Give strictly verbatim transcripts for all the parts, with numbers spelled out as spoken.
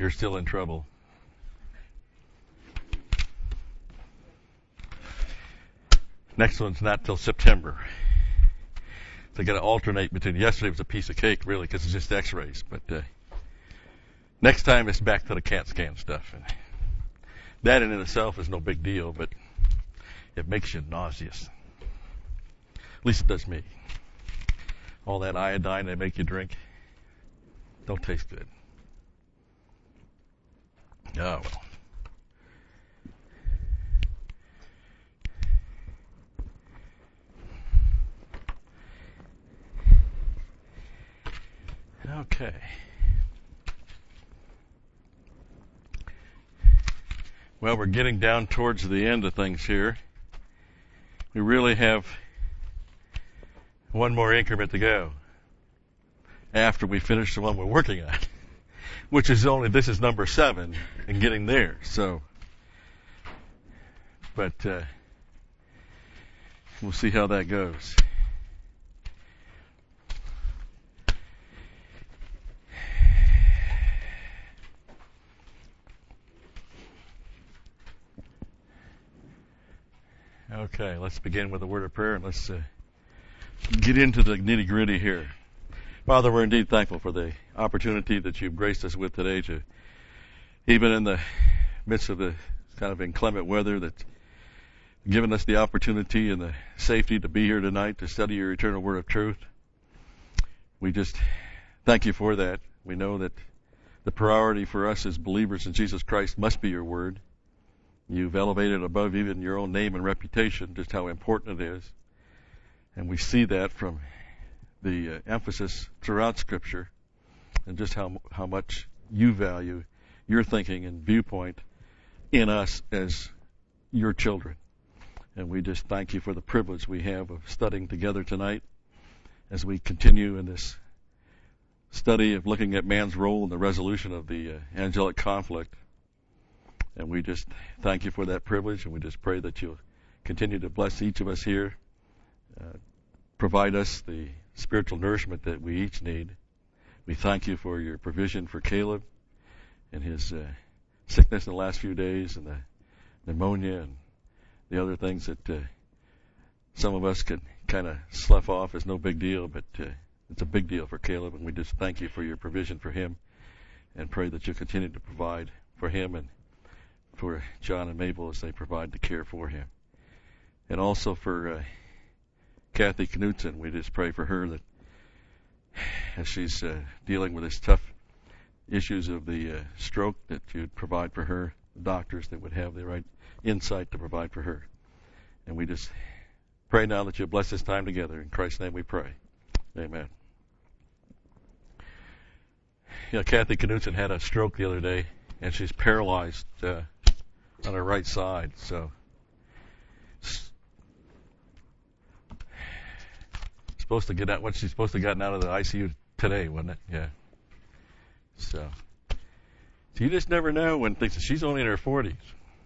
you're still in trouble. Next one's not till September. So I got to alternate between. Yesterday was a piece of cake, really, because it's just X-rays. But uh, next time it's back to the CAT scan stuff. And that in itself is no big deal, but it makes you nauseous. At least it does me. All that iodine they make you drink don't taste good. Oh, well. Okay. Well, we're getting down towards the end of things here. We really have one more increment to go after we finish the one we're working on, which is only, this is number seven and getting there. So, but uh, we'll see how that goes. Okay, let's begin with a word of prayer and let's uh, get into the nitty-gritty here. Father, we're indeed thankful for the opportunity that you've graced us with today to, even in the midst of the kind of inclement weather, that's given us the opportunity and the safety to be here tonight to study your eternal word of truth. We just thank you for that. We know that the priority for us as believers in Jesus Christ must be your word. You've elevated above even your own name and reputation just how important it is. And we see that from the uh, emphasis throughout Scripture and just how how much you value your thinking and viewpoint in us as your children. And we just thank you for the privilege we have of studying together tonight as we continue in this study of looking at man's role in the resolution of the uh, angelic conflict. And we just thank you for that privilege, and we just pray that you'll continue to bless each of us here, uh, provide us the spiritual nourishment that we each need. We thank you for your provision for Caleb and his uh, sickness in the last few days and the pneumonia and the other things that uh, some of us could kind of slough off as no big deal, but uh, it's a big deal for Caleb, and we just thank you for your provision for him and pray that you'll continue to provide for him and for John and Mabel as they provide the care for him. And also for uh, Kathy Knutson, we just pray for her that as she's uh, dealing with this tough issues of the uh, stroke, that you'd provide for her doctors that would have the right insight to provide for her. And we just pray now that you'll bless this time together. In Christ's name we pray. Amen. You know, Kathy Knutson had a stroke the other day, and she's paralyzed uh, on her right side. So supposed to get out. What she's supposed to have gotten out of the I C U today, wasn't it? Yeah. So, so you just never know when things. She's only in her forties.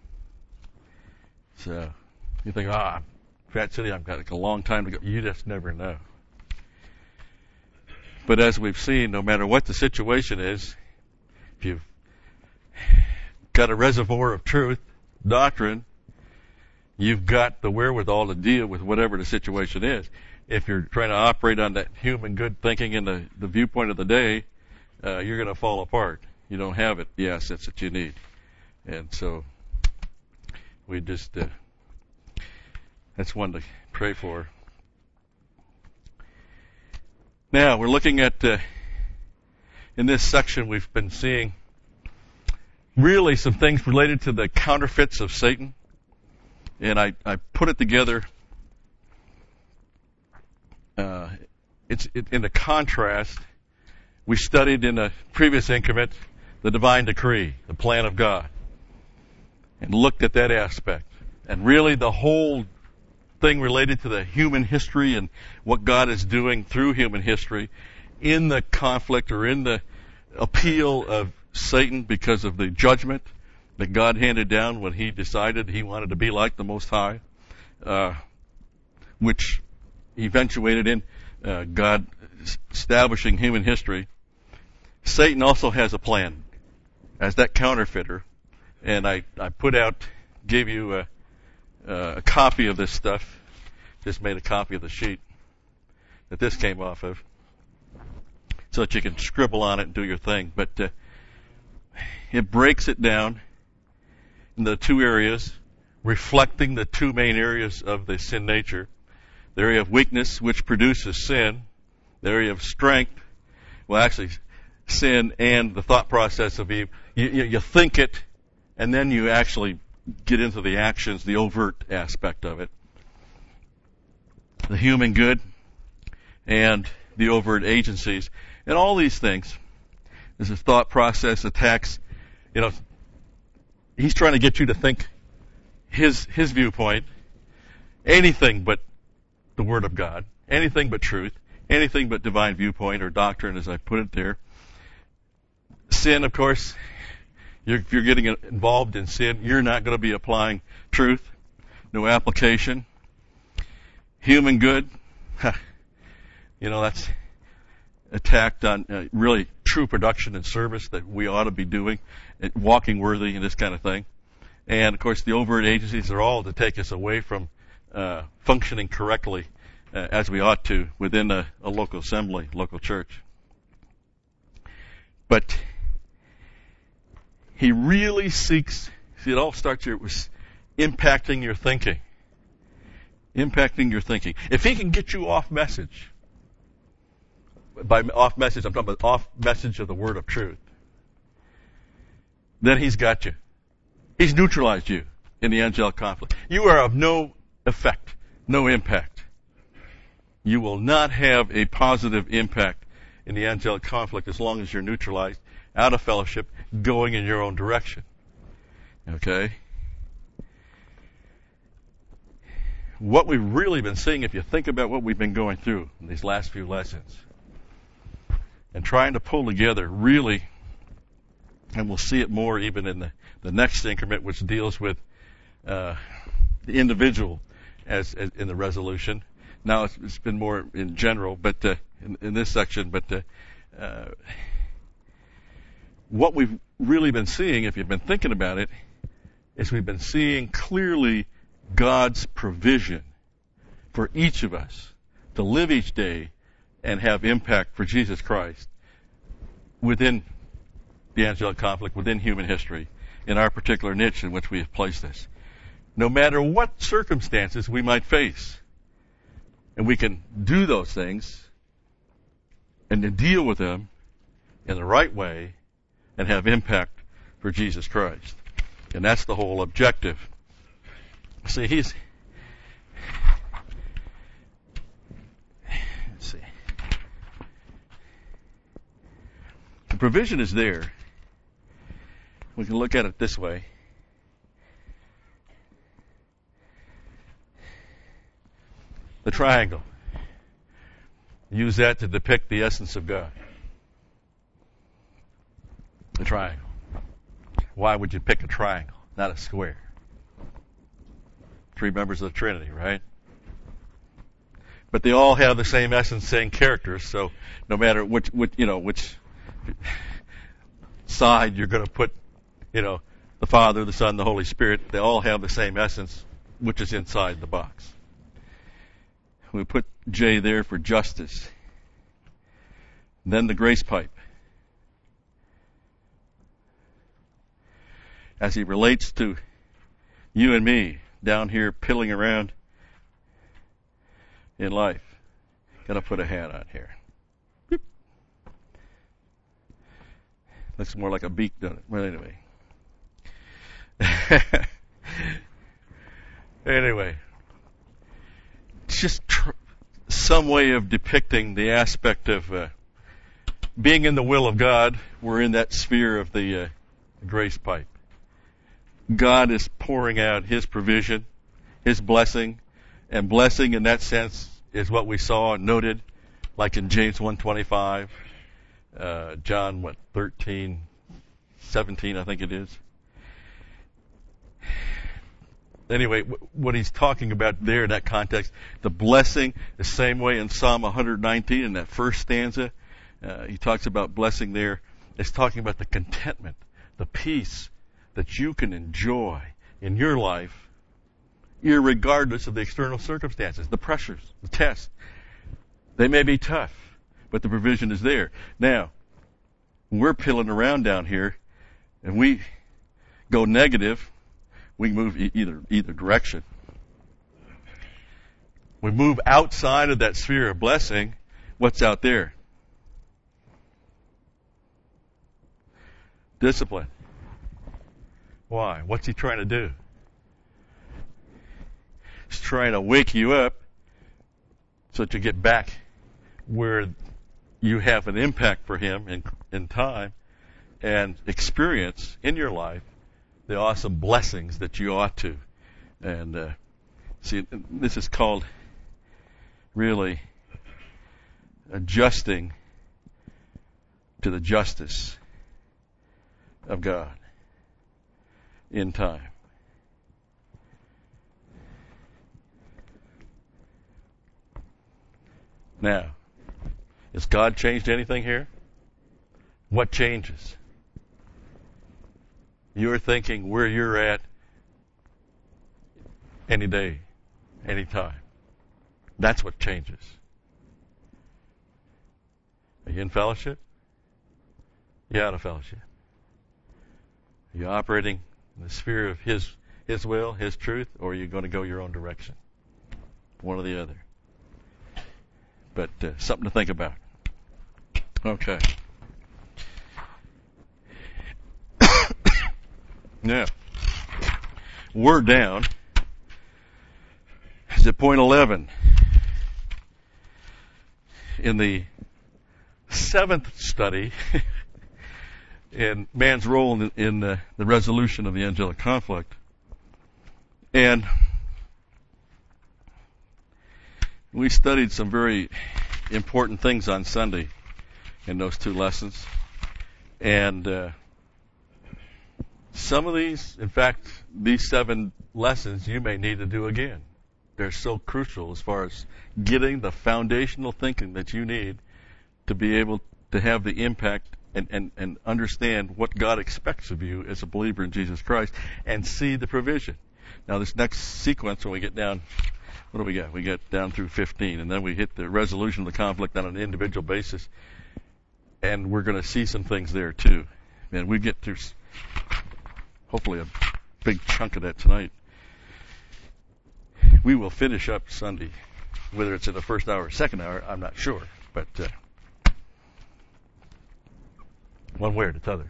So you think, ah, Fat City, I've got like a long time to go. You just never know. But as we've seen, no matter what the situation is, if you've got a reservoir of truth, doctrine, you've got the wherewithal to deal with whatever the situation is. If you're trying to operate on that human good thinking and the, the viewpoint of the day, uh, you're going to fall apart. You don't have it, the assets that you need. And so we just, uh, that's one to pray for. Now, we're looking at, uh, in this section, we've been seeing really some things related to the counterfeits of Satan. And I, I put it together. Uh, it's it, in the contrast. We studied in a previous increment the divine decree, the plan of God, and looked at that aspect. And really the whole thing related to the human history and what God is doing through human history in the conflict or in the appeal of Satan because of the judgment that God handed down when he decided he wanted to be like the Most High, uh, which eventuated in uh, God establishing human history. Satan also has a plan. as that counterfeiter, and I, I put out, gave you a, a copy of this stuff. Just made a copy of the sheet that this came off of, so that you can scribble on it and do your thing. But uh, it breaks it down in the two areas, reflecting the two main areas of the sin nature. The area of weakness, which produces sin. The area of strength, well, actually, sin and the thought process of Eve. You, you, you think it, and then you actually get into the actions, the overt aspect of it. The human good and the overt agencies. And all these things, this is thought process, attacks, you know, he's trying to get you to think his his viewpoint, anything but the Word of God, anything but truth, anything but divine viewpoint or doctrine, as I put it there. Sin, of course, you're, if you're getting involved in sin, you're not going to be applying truth, no application. Human good, you know, that's attacked on uh, really true production and service that we ought to be doing, walking worthy and this kind of thing. And, of course, the overt agencies are all to take us away from uh, functioning correctly uh, as we ought to within a, a local assembly, local church. But he really seeks, see, it all starts here with impacting your thinking. Impacting your thinking. If he can get you off message, by off message, I'm talking about off message of the word of truth, then he's got you. He's neutralized you in the angelic conflict. You are of no effect, no impact. You will not have a positive impact in the angelic conflict as long as you're neutralized, out of fellowship, going in your own direction. Okay? What we've really been seeing, if you think about what we've been going through in these last few lessons, and trying to pull together really, and we'll see it more even in the, the next increment, which deals with uh, the individual as, as in the resolution. Now it's, it's been more in general, but uh, in, in this section, but uh, uh, what we've really been seeing, if you've been thinking about it, is we've been seeing clearly God's provision for each of us to live each day and have impact for Jesus Christ within the angelic conflict, within human history, in our particular niche in which we have placed this. No matter what circumstances we might face, and we can do those things and to deal with them in the right way and have impact for Jesus Christ. And that's the whole objective. See, he's... Let's see. The provision is there. We can look at it this way. The triangle. Use that to depict the essence of God. The triangle. Why would you pick a triangle, not a square? Three members of the Trinity, right? But they all have the same essence, same characters. So no matter which, which you know, which side you're going to put, you know, the Father, the Son, the Holy Spirit, they all have the same essence, which is inside the box. We put J there for justice. Then the grace pipe. As he relates to you and me down here pilling around in life. Gotta put a hat on here. Beep. Looks more like a beak, doesn't it? Well, anyway. Anyway. It's just tr- some way of depicting the aspect of uh, being in the will of God. We're in that sphere of the uh, grace pipe. God is pouring out His provision, His blessing, and blessing in that sense is what we saw and noted, like in James one twenty-five, uh, John what thirteen, seventeen, I think it is. Anyway, what he's talking about there in that context, the blessing, the same way in Psalm one nineteen, in that first stanza, uh, he talks about blessing there. It's talking about the contentment, the peace that you can enjoy in your life, irregardless of the external circumstances, the pressures, the tests. They may be tough, but the provision is there. Now, when we're pilling around down here, and we go negative, we move e- either either direction. We move outside of that sphere of blessing. What's out there? Discipline. Why? What's he trying to do? He's trying to wake you up so that you get back where you have an impact for him in, in time and experience in your life the awesome blessings that you ought to. And uh, see, this is called really adjusting to the justice of God in time. Now, has God changed anything here? What changes? You're thinking where you're at any day, any time. That's what changes. Are you in fellowship? You out of fellowship? Are you operating in the sphere of His His will, His truth, or are you going to go your own direction? One or the other. But uh, something to think about. Okay. Now, we're down. Is at point eleven in the seventh study in man's role in, in uh, the resolution of the angelic conflict. And we studied some very important things on Sunday in those two lessons. And uh, some of these, in fact, these seven lessons you may need to do again. They're so crucial as far as getting the foundational thinking that you need to be able to have the impact and, and, and understand what God expects of you as a believer in Jesus Christ and see the provision. Now, this next sequence, when we get down, what do we got? We get down through fifteen, and then we hit the resolution of the conflict on an individual basis, and we're going to see some things there, too. And we get through, hopefully, a big chunk of that tonight. We will finish up Sunday. Whether it's in the first hour or second hour, I'm not sure. But uh, one way or the other.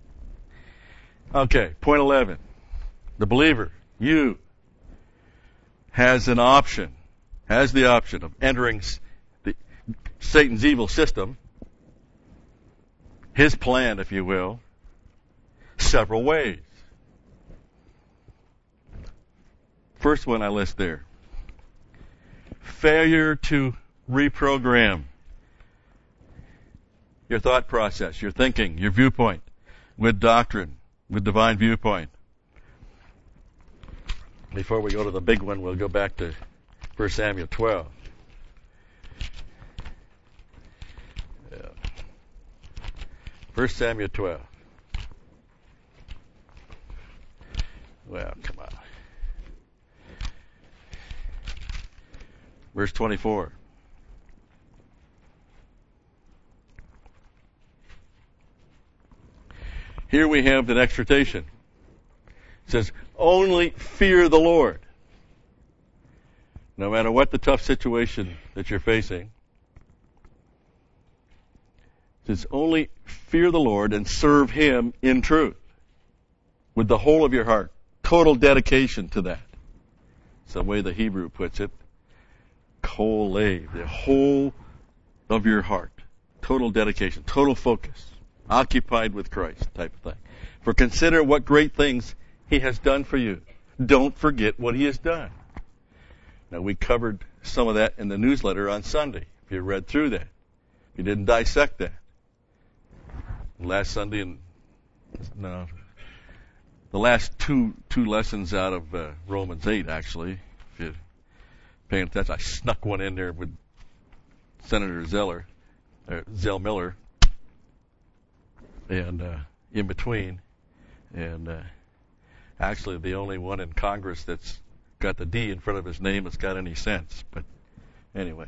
Okay, point eleven. The believer, you, has an option, has the option of entering the, Satan's evil system, his plan, if you will, several ways. First one I list there. Failure to reprogram your thought process, your thinking, your viewpoint with doctrine, with divine viewpoint. Before we go to the big one, we'll go back to First Samuel twelve. Yeah. First Samuel twelve. Well, come on. Verse twenty-four. Here we have an exhortation. It says, only fear the Lord. No matter what the tough situation that you're facing. It says, only fear the Lord and serve Him in truth. With the whole of your heart. Total dedication to that. It's the way the Hebrew puts it. Kol lev, the whole of your heart. Total dedication, total focus. Occupied with Christ type of thing. For consider what great things He has done for you. Don't forget what He has done. Now, we covered some of that in the newsletter on Sunday, if you read through that. If you didn't dissect that. Last Sunday, and no, the last two two lessons out of uh, Romans eight, actually, if you're paying attention, I snuck one in there with Senator Zeller, or Zell Miller, and uh, in between. And uh, actually, the only one in Congress that's got the D in front of his name that's got any sense. But anyway.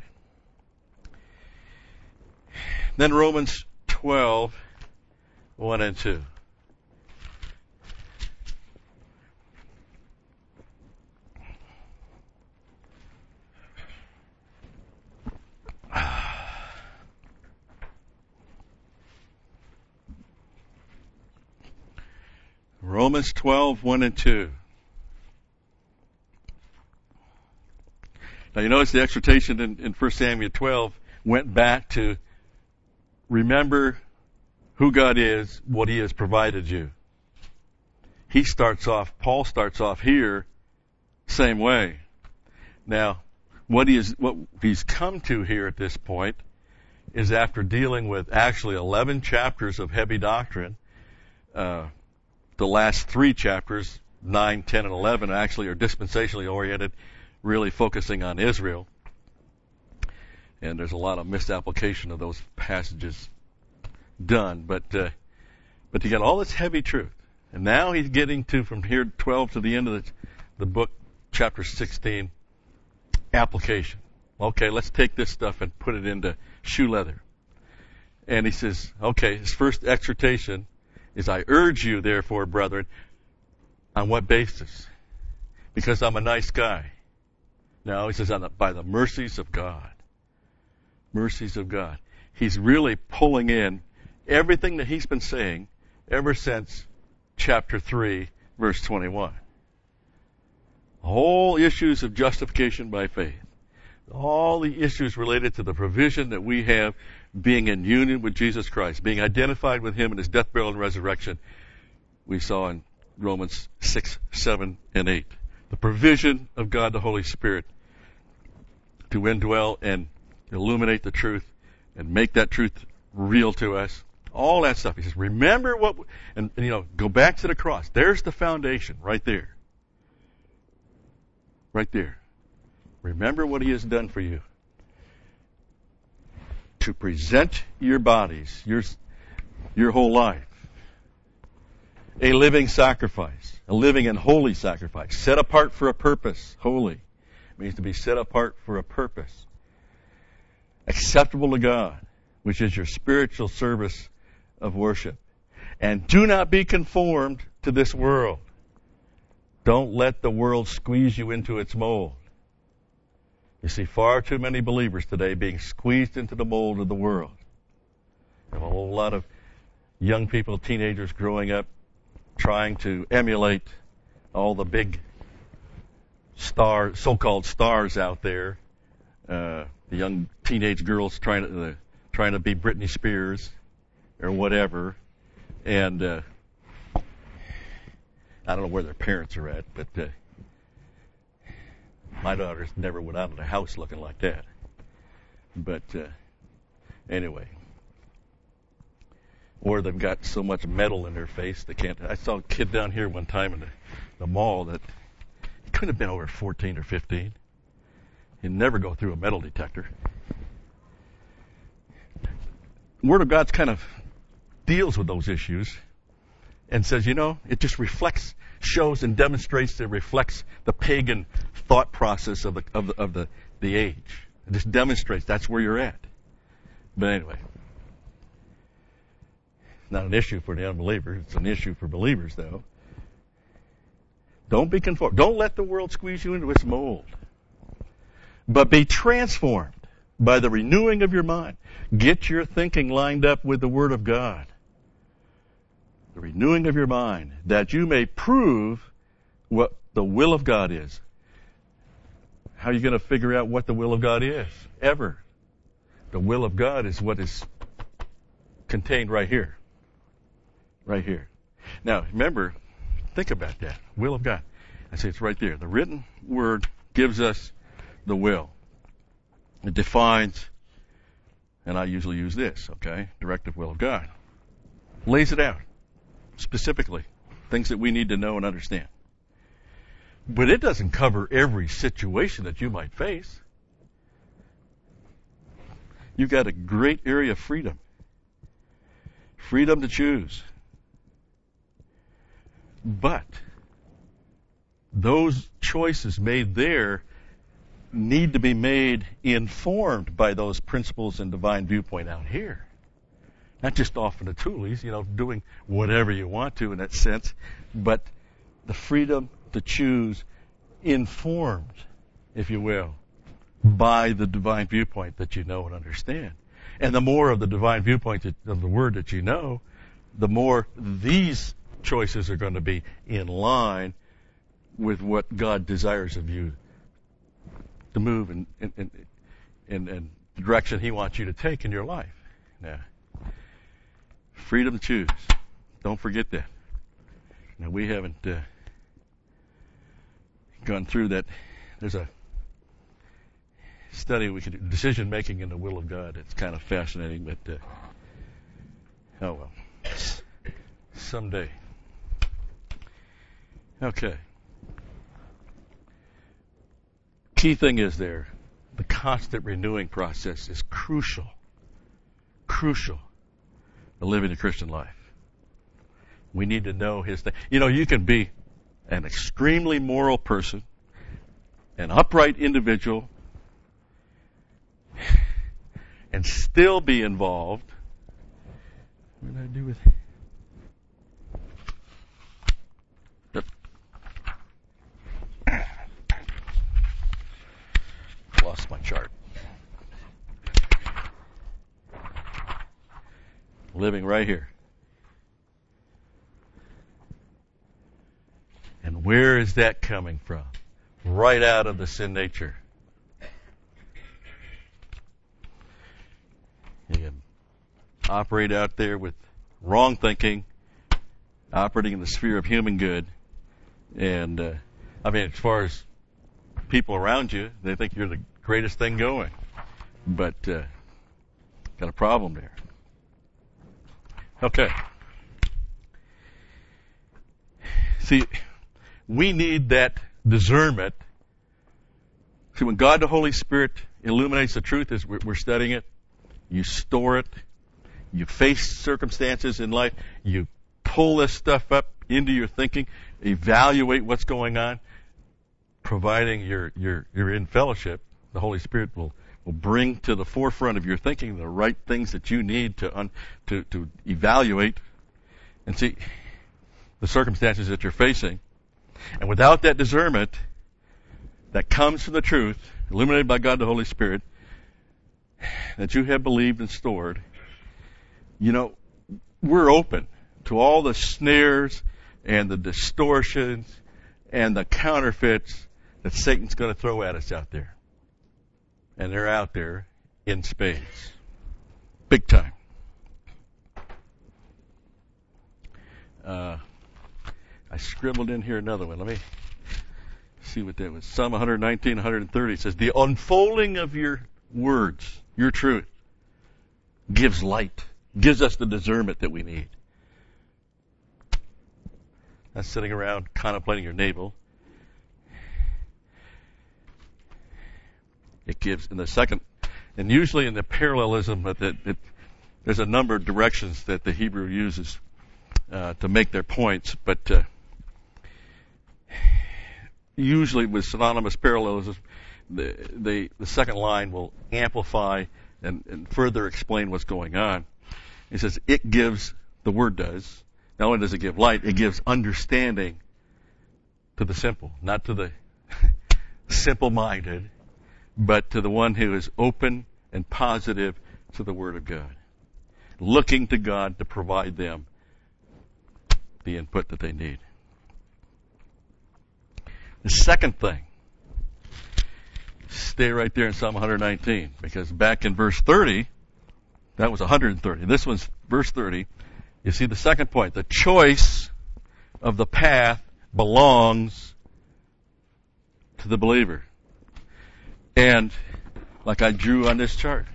Then Romans twelve, one and two. Romans twelve, one and two. Now you notice the exhortation in, in First Samuel twelve went back to remember who God is, what He has provided you. He starts off, Paul starts off here, same way. Now, what he is, what he's come to here at this point is after dealing with actually eleven chapters of heavy doctrine, uh, the last three chapters, nine, ten, and eleven, actually are dispensationally oriented, really focusing on Israel. And there's a lot of misapplication of those passages done. But uh, but you got all this heavy truth. And now he's getting to, from here twelve to the end of the, the book, chapter sixteen, application. Okay, let's take this stuff and put it into shoe leather. And he says, okay, his first exhortation is, I urge you, therefore, brethren, on what basis? Because I'm a nice guy. No, he says, on the, by the mercies of God. Mercies of God. He's really pulling in everything that he's been saying ever since chapter three, verse twenty-one. Whole issues of justification by faith. All the issues related to the provision that we have being in union with Jesus Christ, being identified with Him in His death, burial, and resurrection, we saw in Romans six, seven, and eight. The provision of God the Holy Spirit to indwell and illuminate the truth and make that truth real to us. All that stuff. He says, remember what, and, and you know, go back to the cross. There's the foundation right there. Right there. Remember what He has done for you. To present your bodies, your, your whole life, a living sacrifice, a living and holy sacrifice, set apart for a purpose. Holy means to be set apart for a purpose. Acceptable to God, which is your spiritual service of worship. And do not be conformed to this world. Don't let the world squeeze you into its mold. You see far too many believers today being squeezed into the mold of the world. There are a whole lot of young people, teenagers growing up, trying to emulate all the big star, so-called stars out there. Uh, the young teenage girls trying to uh, trying to be Britney Spears or whatever, and uh, I don't know where their parents are at, but uh, my daughters never went out of the house looking like that. But uh, anyway, or they've got so much metal in their face they can't. I saw a kid down here one time in the, the mall that he couldn't have been over fourteen or fifteen. He'd never go through a metal detector. The Word of God's kind of deals with those issues and says, you know, it just reflects, shows and demonstrates, it reflects the pagan thought process of the of the, of the, the age. It just demonstrates that's where you're at. But anyway, it's not an issue for the unbelievers. It's an issue for believers, though. Don't be conformed. Don't let the world squeeze you into its mold. But be transformed by the renewing of your mind. Get your thinking lined up with the Word of God. The renewing of your mind, that you may prove what the will of God is. How are you going to figure out what the will of God is? Ever. The will of God is what is contained right here. Right here. Now, remember, think about that. Will of God. I say it's right there. The written Word gives us the will. It defines, and I usually use this, okay? Directive will of God. Lays it out. Specifically, things that we need to know and understand. But it doesn't cover every situation that you might face. You've got a great area of freedom. Freedom to choose. But those choices made there need to be made informed by those principles and divine viewpoint out here. Not just off in the toolies, you know, doing whatever you want to in that sense, but the freedom to choose informed, if you will, by the divine viewpoint that you know and understand. And the more of the divine viewpoint that, of the Word that you know, the more these choices are going to be in line with what God desires of you to move in, in, in, in, in the direction He wants you to take in your life. Now, freedom to choose. Don't forget that. Now, we haven't uh, gone through that. There's a study we could do, decision making in the will of God. It's kind of fascinating, but uh, oh well, someday. Okay. Key thing is there, the constant renewing process is crucial, crucial to living the Christian life. We need to know His thing. You know, you can be an extremely moral person, an upright individual, and still be involved. What did I do with it? Lost my chart. Living right here. And where is that coming from? Right out of the sin nature. You can operate out there with wrong thinking, operating in the sphere of human good. And, uh, I mean, as far as people around you, they think you're the greatest thing going. But, uh, got a problem there. Okay. See, we need that discernment. See, when God the Holy Spirit illuminates the truth as we're studying it, you store it, you face circumstances in life, you pull this stuff up into your thinking, evaluate what's going on, providing you're, you're, you're in fellowship, the Holy Spirit will, will bring to the forefront of your thinking the right things that you need to, un, to, to evaluate and see the circumstances that you're facing. And without that discernment that comes from the truth, illuminated by God the Holy Spirit, that you have believed and stored, you know, we're open to all the snares and the distortions and the counterfeits that Satan's going to throw at us out there. And they're out there in spades. Big time. Uh, I scribbled in here another one. Let me see what that was. Psalm one nineteen, one thirty says, the unfolding of your words, your truth, gives light, gives us the discernment that we need. That's sitting around contemplating your navel. It gives, in the second, and usually in the parallelism, that it, it, there's a number of directions that the Hebrew uses uh, to make their points, but uh, usually with synonymous parallelism, the, the, the second line will amplify and, and further explain what's going on. It says, it gives, the word does, not only does it give light, it gives understanding to the simple, not to the simple-minded, but to the one who is open and positive to the Word of God, looking to God to provide them the input that they need. The second thing, stay right there in Psalm one nineteen, because back in verse thirty, that was one thirty. This one's verse thirty. You see the second point, the choice of the path belongs to the believer. And like I drew on this chart,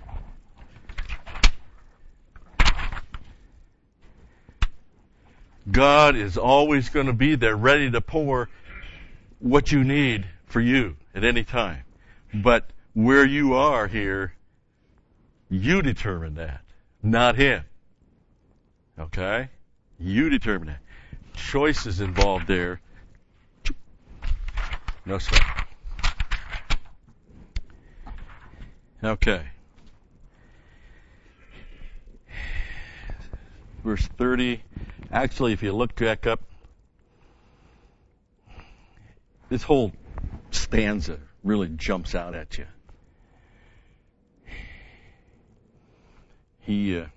God is always going to be there ready to pour what you need for you at any time. But where you are here, you determine that, not Him. Okay? You determine that. choices involved there. No sweat. Okay. Verse thirty. Actually, if you look back up, this whole stanza really jumps out at you. He, uh,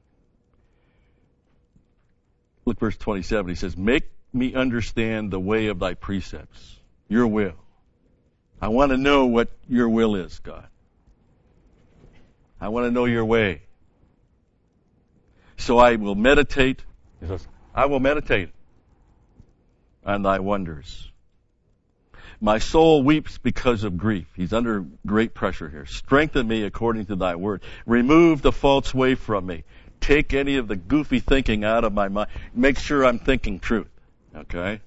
look verse twenty-seven. He says, "Make me understand the way of thy precepts, your will." I want to know what your will is, God. I want to know your way. So I will meditate. He says, I will meditate on thy wonders. My soul weeps because of grief. He's under great pressure here. Strengthen me according to thy word. Remove the false way from me. Take any of the goofy thinking out of my mind. Make sure I'm thinking truth. Okay?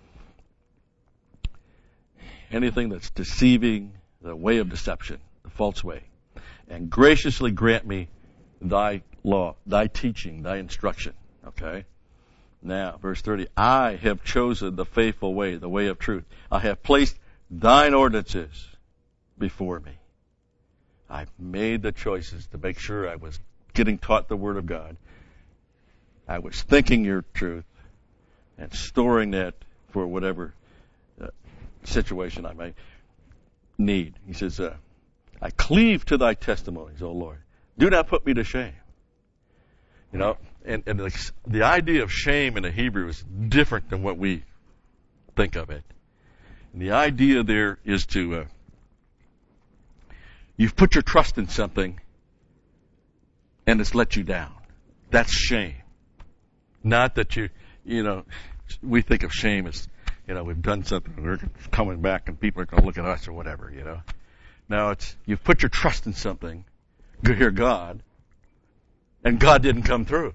Anything that's deceiving, the way of deception, the false way. And graciously grant me thy law, thy teaching, thy instruction. Okay? Now, verse thirty, I have chosen the faithful way, the way of truth. I have placed thine ordinances before me. I've made the choices to make sure I was getting taught the Word of God. I was thinking your truth and storing that for whatever uh, situation I may need. He says, uh, I cleave to thy testimonies, O Lord. Do not put me to shame. You know, and, and the, the idea of shame in the Hebrew is different than what we think of it. And the idea there is to, uh, you've put your trust in something and it's let you down. That's shame. Not that you, you know, we think of shame as, you know, we've done something and we're coming back and people are going to look at us or whatever, you know. No, it's, you've put your trust in something, go hear God, and God didn't come through.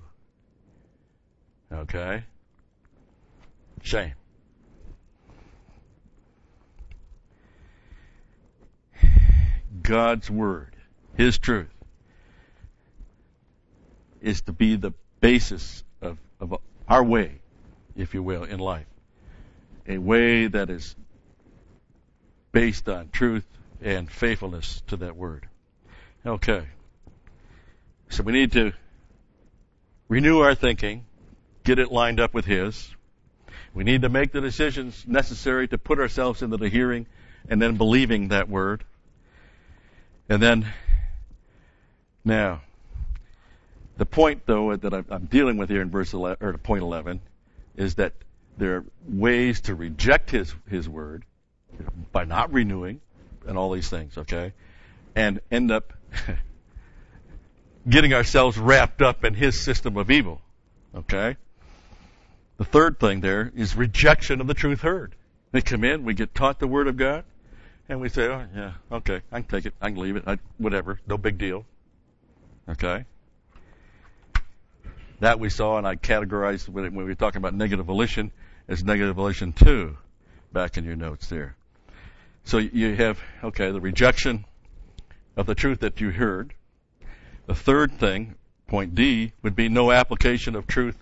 Okay? Shame. God's Word, His truth, is to be the basis of, of our way, if you will, in life. A way that is based on truth and faithfulness to that Word. Okay. So we need to renew our thinking, get it lined up with His. We need to make the decisions necessary to put ourselves into the hearing and then believing that Word. And then, now, the point, though, that I'm dealing with here in verse eleven, or point eleven, is that there are ways to reject His His Word by not renewing and all these things, okay, and end up getting ourselves wrapped up in His system of evil, okay? The third thing there is rejection of the truth heard. They come in, we get taught the Word of God, and we say, oh, yeah, okay, I can take it, I can leave it, I, whatever, no big deal, okay? That we saw, and I categorized when we were talking about negative volition as negative volition two, back in your notes there. So you have, okay, the rejection of the truth that you heard. The third thing, point D, would be no application of truth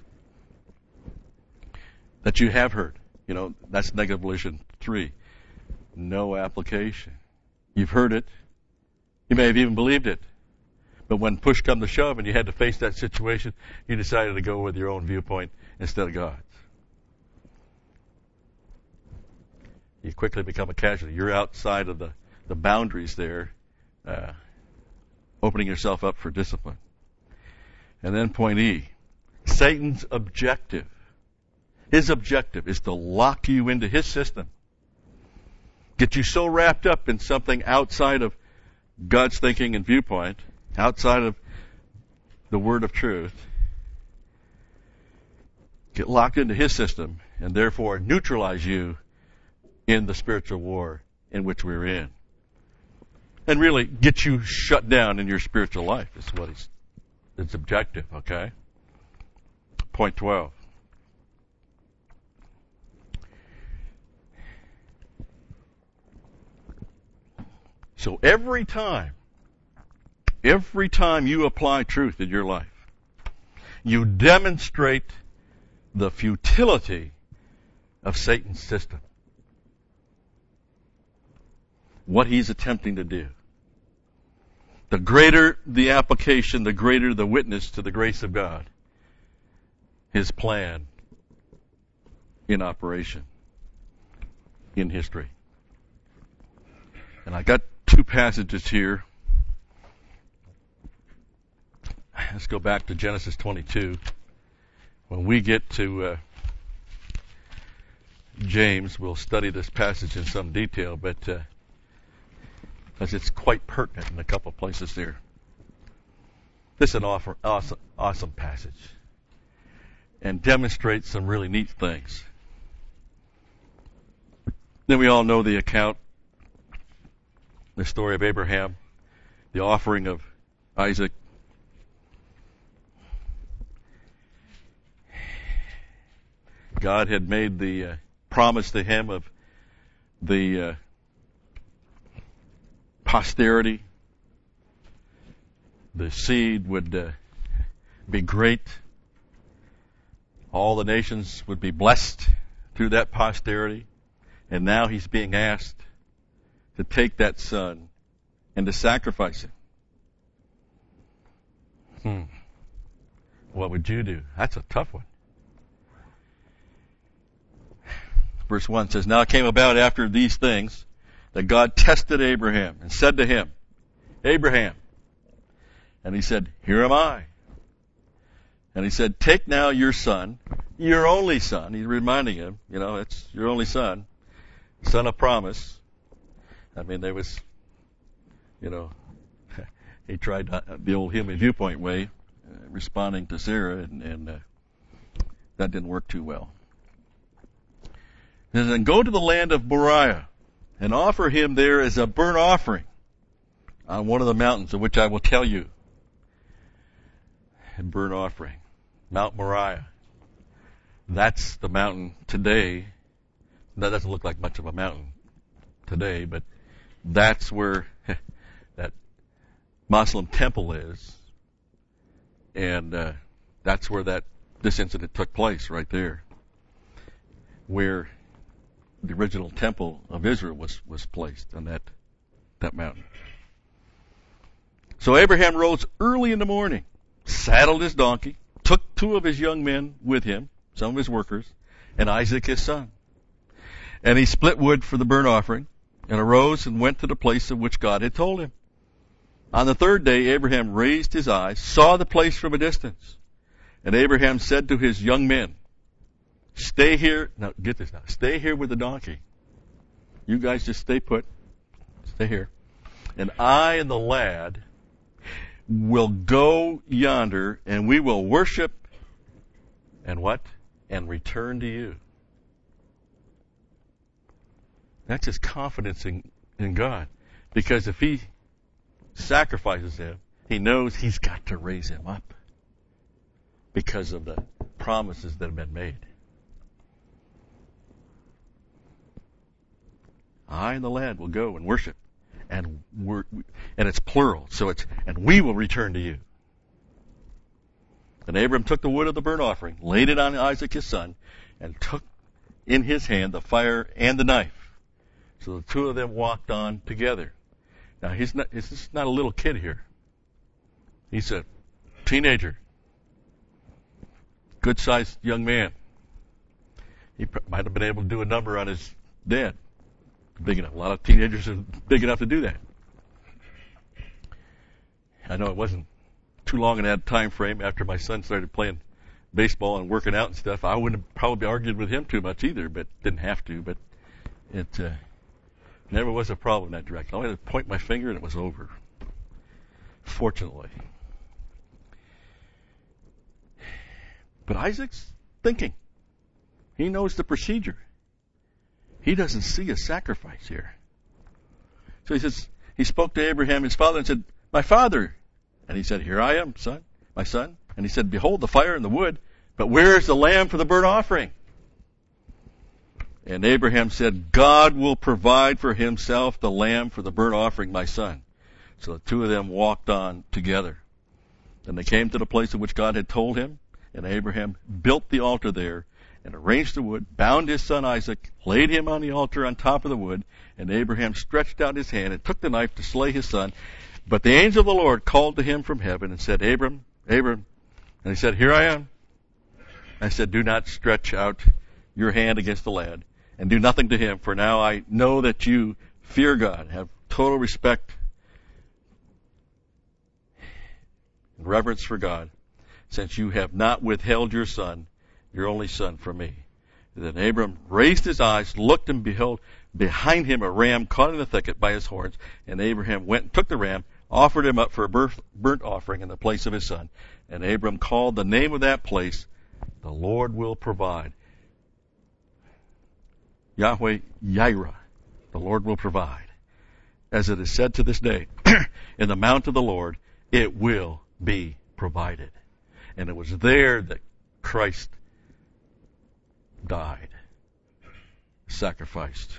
that you have heard. You know, that's negative volition three. No application. You've heard it. You may have even believed it. But when push come to shove and you had to face that situation, you decided to go with your own viewpoint instead of God's. You quickly become a casualty. You're outside of the, the boundaries there, uh, opening yourself up for discipline. And then point E, Satan's objective. His objective is to lock you into his system. Get you so wrapped up in something outside of God's thinking and viewpoint, outside of the Word of truth, get locked into his system, and therefore neutralize you in the spiritual war in which we're in. And really get you shut down in your spiritual life is what is its objective, okay? Point twelve. So every time, every time you apply truth in your life, you demonstrate the futility of Satan's system. What he's attempting to do. The greater the application, the greater the witness to the grace of God. His plan in operation in history. And I got two passages here. Let's go back to Genesis twenty-two. When we get to uh, James, we'll study this passage in some detail, but uh, because it's quite pertinent in a couple of places there. This is an awesome, awesome, awesome passage and demonstrates some really neat things. Then we all know the account, the story of Abraham, the offering of Isaac. God had made the uh, promise to him of the uh, posterity. The seed would uh, be great. All the nations would be blessed through that posterity. And now he's being asked to take that son and to sacrifice him. Hmm. What would you do? That's a tough one. Verse one says, Now it came about after these things that God tested Abraham and said to him, Abraham. And he said, Here am I. And he said, Take now your son, your only son. He's reminding him, you know, it's your only son, son of promise. I mean, there was, you know, he tried the old human viewpoint way, uh, responding to Sarah, and, and uh, that didn't work too well. And then go to the land of Moriah and offer him there as a burnt offering on one of the mountains of which I will tell you. A burnt offering. Mount Moriah. That's the mountain today. That doesn't look like much of a mountain today, but that's where that Muslim temple is. And uh, that's where that this incident took place, right there. Where the original temple of Israel was, was placed on that, that mountain. So Abraham rose early in the morning, saddled his donkey, took two of his young men with him, some of his workers, and Isaac his son. And he split wood for the burnt offering, and arose and went to the place of which God had told him. On the third day Abraham raised his eyes, saw the place from a distance. And Abraham said to his young men, Stay here. Now, get this now. Stay here with the donkey. You guys just stay put. Stay here. And I and the lad will go yonder, and we will worship, and what? And return to you. That's his confidence in, in God. Because if he sacrifices him, he knows he's got to raise him up because of the promises that have been made. I and the lad will go and worship, and we're, and it's plural, so it's, and we will return to you. And Abram took the wood of the burnt offering, laid it on Isaac his son, and took in his hand the fire and the knife. So the two of them walked on together. Now he's not, he's not a little kid here. He's a teenager, good-sized young man. He might have been able to do a number on his dad. Big enough. A lot of teenagers are big enough to do that. I know it wasn't too long in that time frame after my son started playing baseball and working out and stuff. I wouldn't have probably argued with him too much either, but didn't have to. But it uh, never was a problem in that direction. I had to point my finger and it was over. Fortunately. But Isaac's thinking. He knows the procedure. He doesn't see a sacrifice here. So he says, he spoke to Abraham, his father, and said, My father. And he said, Here I am, son, my son. And he said, Behold the fire and the wood, but where is the lamb for the burnt offering? And Abraham said, God will provide for himself the lamb for the burnt offering, my son. So the two of them walked on together. And they came to the place of which God had told him. And Abraham built the altar there and arranged the wood, bound his son Isaac, laid him on the altar on top of the wood, and Abraham stretched out his hand and took the knife to slay his son. But the angel of the Lord called to him from heaven and said, Abram, Abram. And he said, Here I am. I said, Do not stretch out your hand against the lad, and do nothing to him, for now I know that you fear God, have total respect and reverence for God, since you have not withheld your son, your only son, from me. Then Abram raised his eyes, looked, and beheld behind him a ram caught in the thicket by his horns. And Abraham went and took the ram, offered him up for a burnt offering in the place of his son. And Abram called the name of that place, The Lord Will Provide. Yahweh Yireh, the Lord will provide. As it is said to this day, in the mount of the Lord, it will be provided. And it was there that Christ died, sacrificed.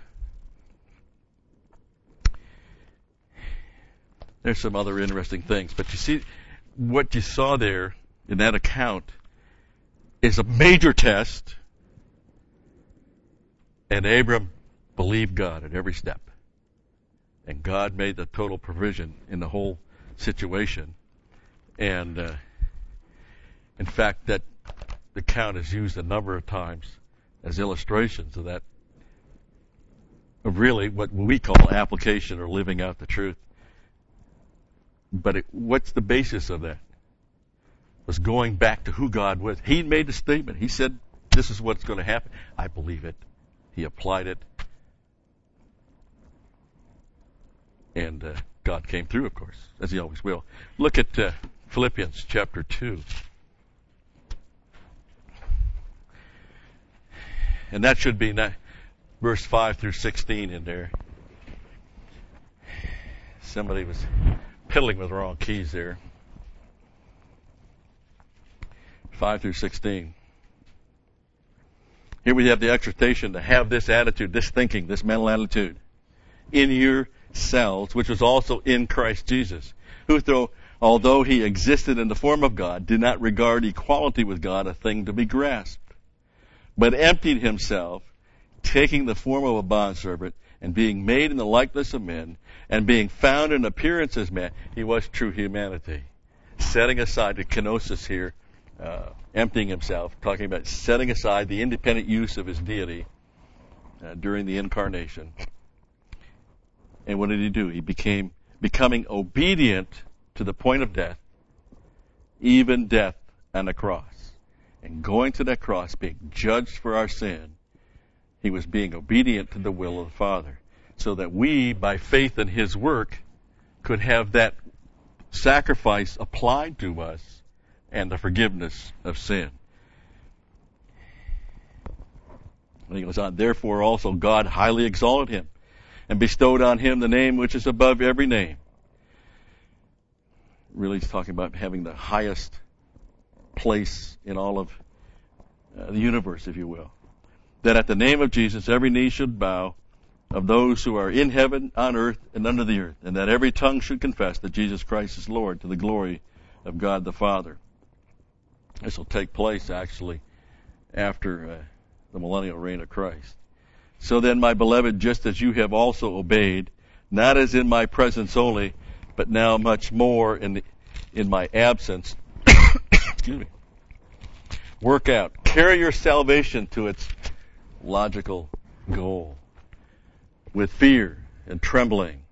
There's some other interesting things, but you see, what you saw there in that account is a major test, and Abram believed God at every step. And God made the total provision in the whole situation. And uh, in fact, that account is used a number of times as illustrations of that, of really what we call application or living out the truth. But it, what's the basis of that? It was going back to who God was. He made the statement. He said, this is what's going to happen. I believe it. He applied it. And uh, God came through, of course, as he always will. Look at uh, Philippians chapter two. And that should be not, verse five through sixteen in there. Somebody was piddling with the wrong keys there. five through sixteen. Here we have the exhortation to have this attitude, this thinking, this mental attitude in yourselves, which was also in Christ Jesus, who, though, although he existed in the form of God, did not regard equality with God a thing to be grasped, but emptied himself, taking the form of a bondservant, and being made in the likeness of men, and being found in appearance as man, he was true humanity. Setting aside the kenosis here, uh, emptying himself, talking about setting aside the independent use of his deity uh, during the incarnation. And what did he do? He became becoming obedient to the point of death, even death on the cross. And going to that cross, being judged for our sin, he was being obedient to the will of the Father, so that we, by faith in his work, could have that sacrifice applied to us and the forgiveness of sin. And he goes on, therefore also God highly exalted him and bestowed on him the name which is above every name. Really he's talking about having the highest place in all of uh, the universe, if you will. That at the name of Jesus every knee should bow, of those who are in heaven, on earth, and under the earth, and that every tongue should confess that Jesus Christ is Lord, to the glory of God the Father. This will take place, actually, after uh, the millennial reign of Christ. So then, my beloved, just as you have also obeyed, not as in my presence only, but now much more in the, in my absence, excuse me, work out, carry your salvation to its logical goal, with fear and trembling,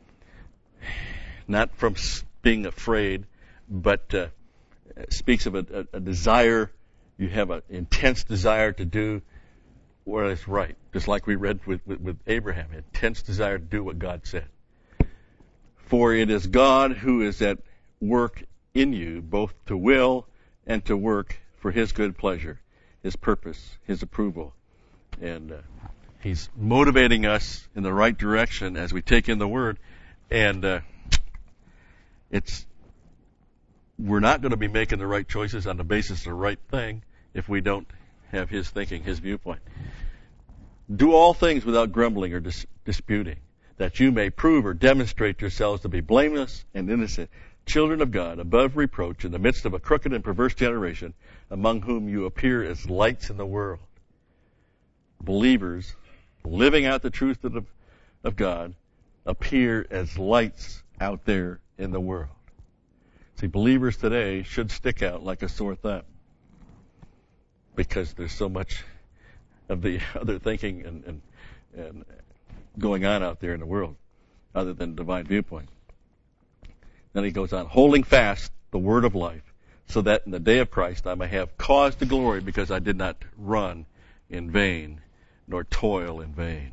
not from being afraid, but uh, speaks of a, a, a desire. You have an intense desire to do what is right, just like we read with, with, with Abraham, intense desire to do what God said. For it is God who is at work in you, both to will and to work for his good pleasure, his purpose, his approval. And uh, he's motivating us in the right direction as we take in the Word. And uh, it's we're not going to be making the right choices on the basis of the right thing if we don't have his thinking, his viewpoint. Do all things without grumbling or dis- disputing, that you may prove or demonstrate yourselves to be blameless and innocent, children of God, above reproach, in the midst of a crooked and perverse generation, among whom you appear as lights in the world. Believers, living out the truth of, of God, appear as lights out there in the world. See, believers today should stick out like a sore thumb because there's so much of the other thinking and, and, and going on out there in the world other than divine viewpoint. Then he goes on, holding fast the word of life, so that in the day of Christ I may have cause to glory, because I did not run in vain, nor toil in vain.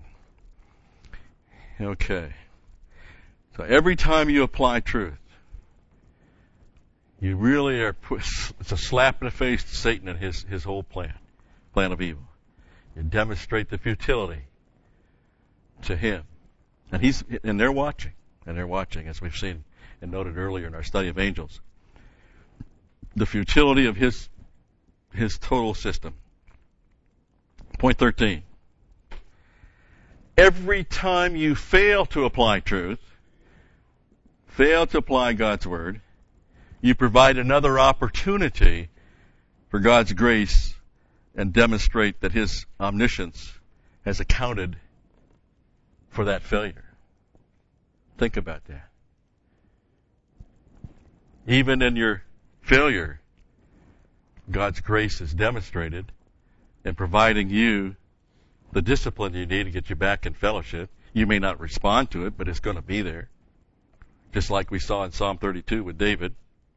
Okay. So every time you apply truth, you really are, it's a slap in the face to Satan and his, his whole plan, plan of evil. You demonstrate the futility to him. And he's, and they're watching, and they're watching, as we've seen and noted earlier in our study of angels. The futility of his, his total system. Point thirteen. Every time you fail to apply truth, fail to apply God's word, you provide another opportunity for God's grace and demonstrate that his omniscience has accounted for that failure. Think about that. Even in your failure, God's grace is demonstrated in providing you the discipline you need to get you back in fellowship. You may not respond to it, but it's going to be there. Just like we saw in Psalm thirty-two with David.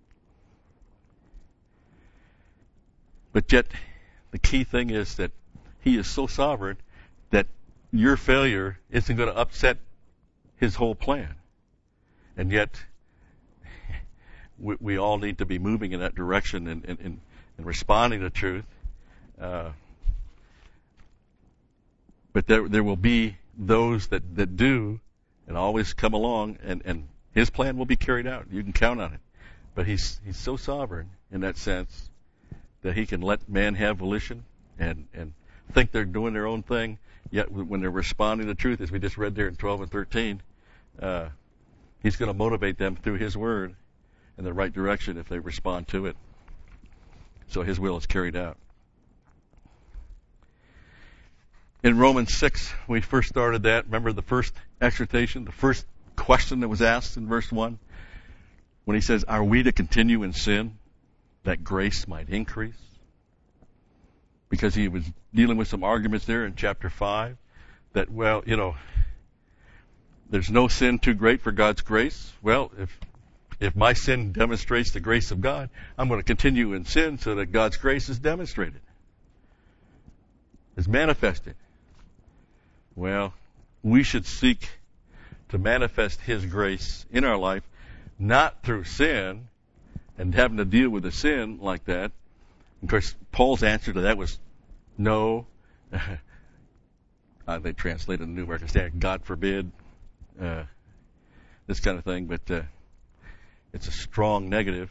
But yet, the key thing is that he is so sovereign that your failure isn't going to upset his whole plan. And yet, we, we all need to be moving in that direction and, and, and, and responding to truth. Uh, but there there will be those that, that do and always come along, and, and his plan will be carried out. You can count on it. But he's he's so sovereign in that sense that he can let man have volition and, and think they're doing their own thing, yet when they're responding to truth, as we just read there in twelve and thirteen, uh, he's going to motivate them through his word in the right direction if they respond to it. So his will is carried out. In Romans six, we first started that. Remember the first exhortation, the first question that was asked in verse one? When he says, are we to continue in sin that grace might increase? Because he was dealing with some arguments there in chapter five that, well, you know, there's no sin too great for God's grace. Well, if if my sin demonstrates the grace of God, I'm going to continue in sin so that God's grace is demonstrated, is manifested. Well, we should seek to manifest his grace in our life, not through sin and having to deal with a sin like that. Of course, Paul's answer to that was no. uh, they translated the New American Standard, God forbid, uh, this kind of thing, but uh, it's a strong negative.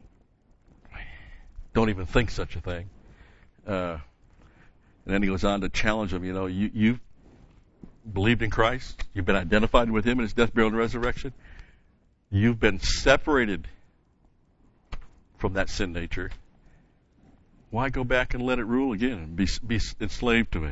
Don't even think such a thing. Uh, and then he goes on to challenge them, you know, you, you've believed in Christ, you've been identified with him in his death, burial, and resurrection. You've been separated from that sin nature. Why go back and let it rule again and be, be enslaved to it?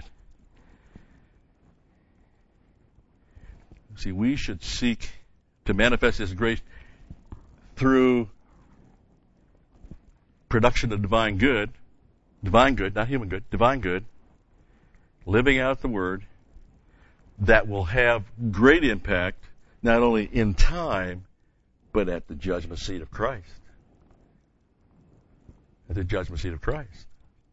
See, we should seek to manifest his grace through production of divine good, divine good, not human good, divine good, living out the word that will have great impact not only in time, but at the judgment seat of Christ. At the judgment seat of Christ.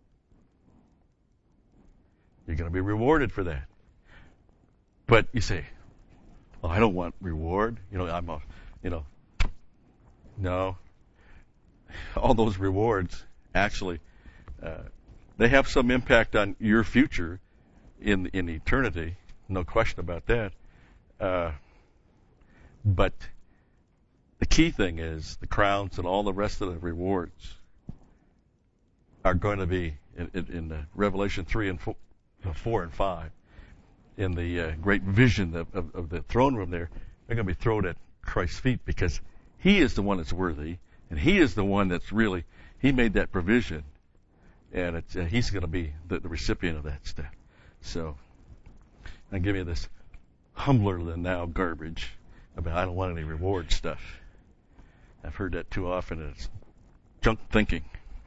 You're going to be rewarded for that. But you say, well, I don't want reward. You know, I'm a, you know, no. All those rewards, actually, uh, they have some impact on your future in in eternity. No question about that. Uh, but the key thing is the crowns and all the rest of the rewards are going to be in, in, in uh, Revelation three and four, four and five. In the uh, great vision of, of, of the throne room there, they're going to be thrown at Christ's feet because He is the one that's worthy, and He is the one that's really, He made that provision, and it's, uh, He's going to be the, the recipient of that stuff. So, now give me this humbler than now garbage about I don't want any reward stuff. I've heard that too often, and it's junk thinking.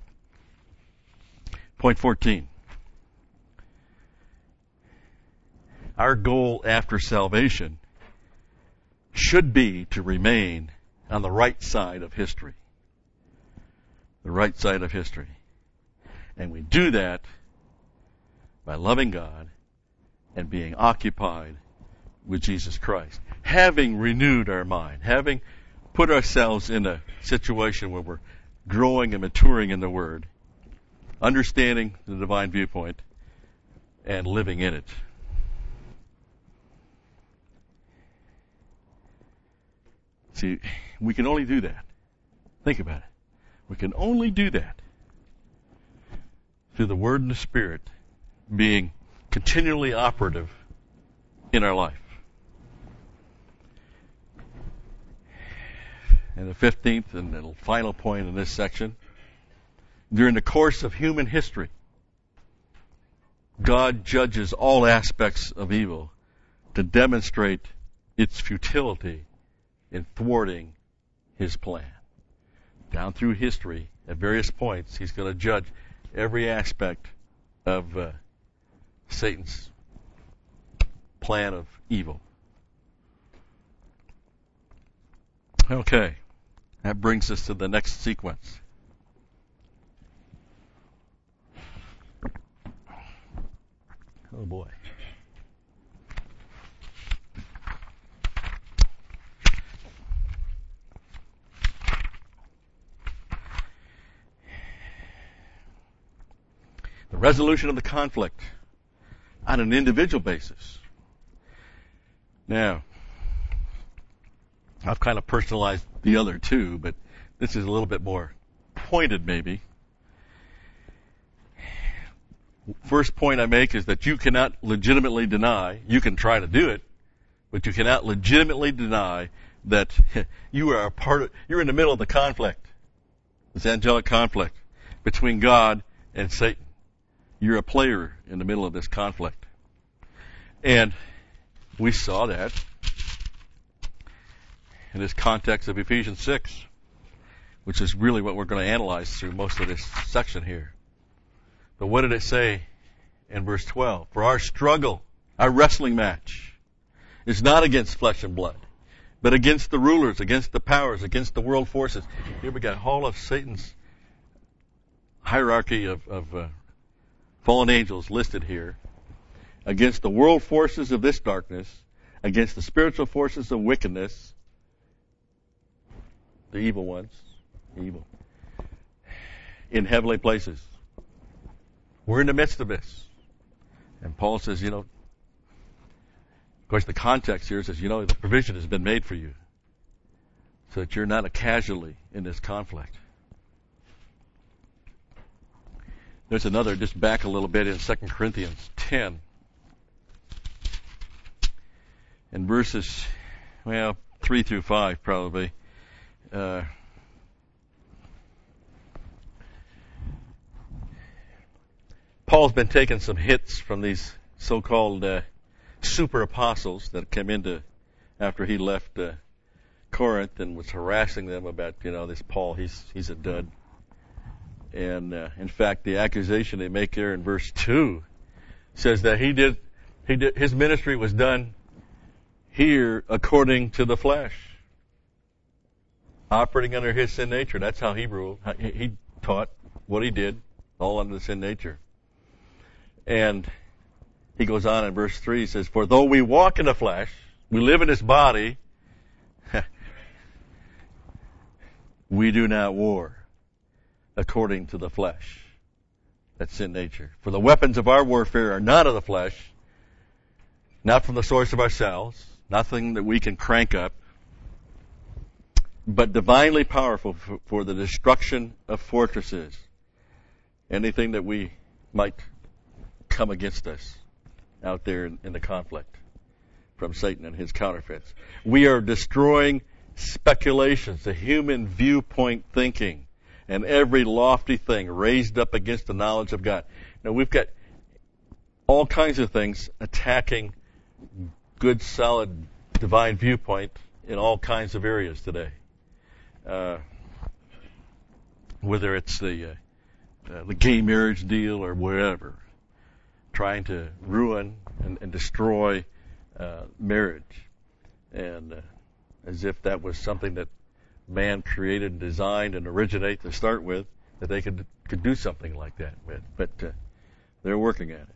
Point fourteen. Our goal after salvation should be to remain on the right side of history. The right side of history. And we do that by loving God and being occupied with Jesus Christ. Having renewed our mind, having put ourselves in a situation where we're growing and maturing in the Word, understanding the divine viewpoint, and living in it. See, we can only do that. Think about it. We can only do that through the Word and the Spirit being continually operative in our life. And the fifteenth and the final point in this section, during the course of human history, God judges all aspects of evil to demonstrate its futility in thwarting His plan. Down through history, at various points, He's going to judge every aspect of uh, Satan's plan of evil. Okay, that brings us to the next sequence. Oh boy. The resolution of the conflict on an individual basis. Now, I've kind of personalized the other two, but this is a little bit more pointed maybe. First point I make is that you cannot legitimately deny, you can try to do it, but you cannot legitimately deny that you are a part of, you're in the middle of the conflict, this angelic conflict between God and Satan. You're a player in the middle of this conflict. And we saw that in this context of Ephesians six, which is really what we're going to analyze through most of this section here. But what did it say in verse twelve? For our struggle, our wrestling match, is not against flesh and blood, but against the rulers, against the powers, against the world forces. Here we got all of Satan's hierarchy of, of uh, fallen angels listed here, against the world forces of this darkness, against the spiritual forces of wickedness, the evil ones, evil, in heavenly places. We're in the midst of this. And Paul says, you know, of course the context here says, you know, the provision has been made for you so that you're not a casualty in this conflict. There's another, just back a little bit in Second Corinthians ten. In verses, well, three through five probably. Uh, Paul's been taking some hits from these so-called uh, super apostles that came into after he left uh, Corinth and was harassing them about, you know, this Paul, he's he's a dud. And uh, in fact, the accusation they make there in verse two says that he did, he did, his ministry was done here according to the flesh, operating under his sin nature. That's how he ruled. He, he taught what he did, all under the sin nature. And he goes on in verse three, he says, for though we walk in the flesh, we live in this body, we do not war according to the flesh. That's sin nature. For the weapons of our warfare are not of the flesh, not from the source of ourselves, nothing that we can crank up, but divinely powerful for, for the destruction of fortresses. Anything that we might come against us out there in, in the conflict from Satan and his counterfeits. We are destroying speculations, the human viewpoint thinking, and every lofty thing raised up against the knowledge of God. Now, we've got all kinds of things attacking good, solid, divine viewpoint in all kinds of areas today. Uh, whether it's the, uh, uh, the gay marriage deal or whatever, trying to ruin and, and destroy uh, marriage. And uh, as if that was something that man created and designed and originated to start with, that they could could do something like that with. But uh, they're working at it.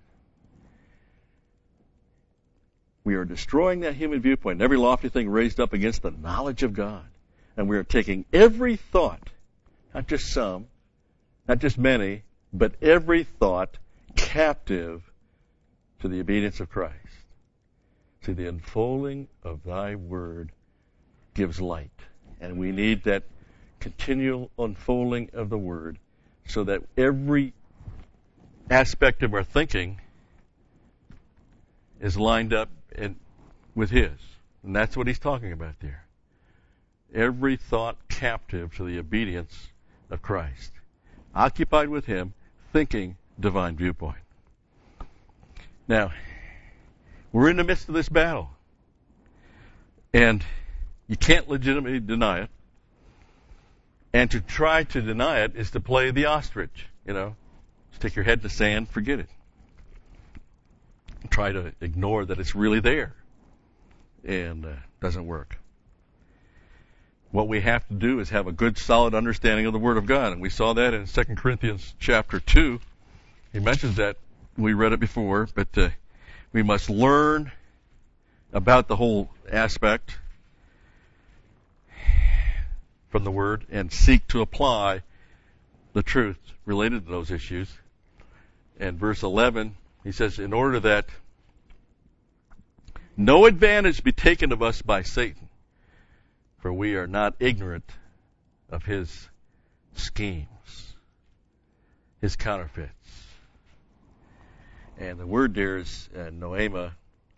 We are destroying that human viewpoint and every lofty thing raised up against the knowledge of God. And we are taking every thought, not just some, not just many, but every thought captive to the obedience of Christ. See, the unfolding of thy word gives light. And we need that continual unfolding of the word so that every aspect of our thinking is lined up in, with his. And that's what he's talking about there. Every thought captive to the obedience of Christ. Occupied with him, thinking divine viewpoint. Now, we're in the midst of this battle. And you can't legitimately deny it. And to try to deny it is to play the ostrich, you know. Stick your head in the sand, forget it. Try to ignore that it's really there. And uh, doesn't work. What we have to do is have a good, solid understanding of the Word of God. And we saw that in Second Corinthians chapter two. He mentions that. We read it before. But uh, we must learn about the whole aspect from the Word and seek to apply the truth related to those issues. And verse eleven, he says, in order that no advantage be taken of us by Satan, for we are not ignorant of his schemes, his counterfeits. And the word there is uh, noema,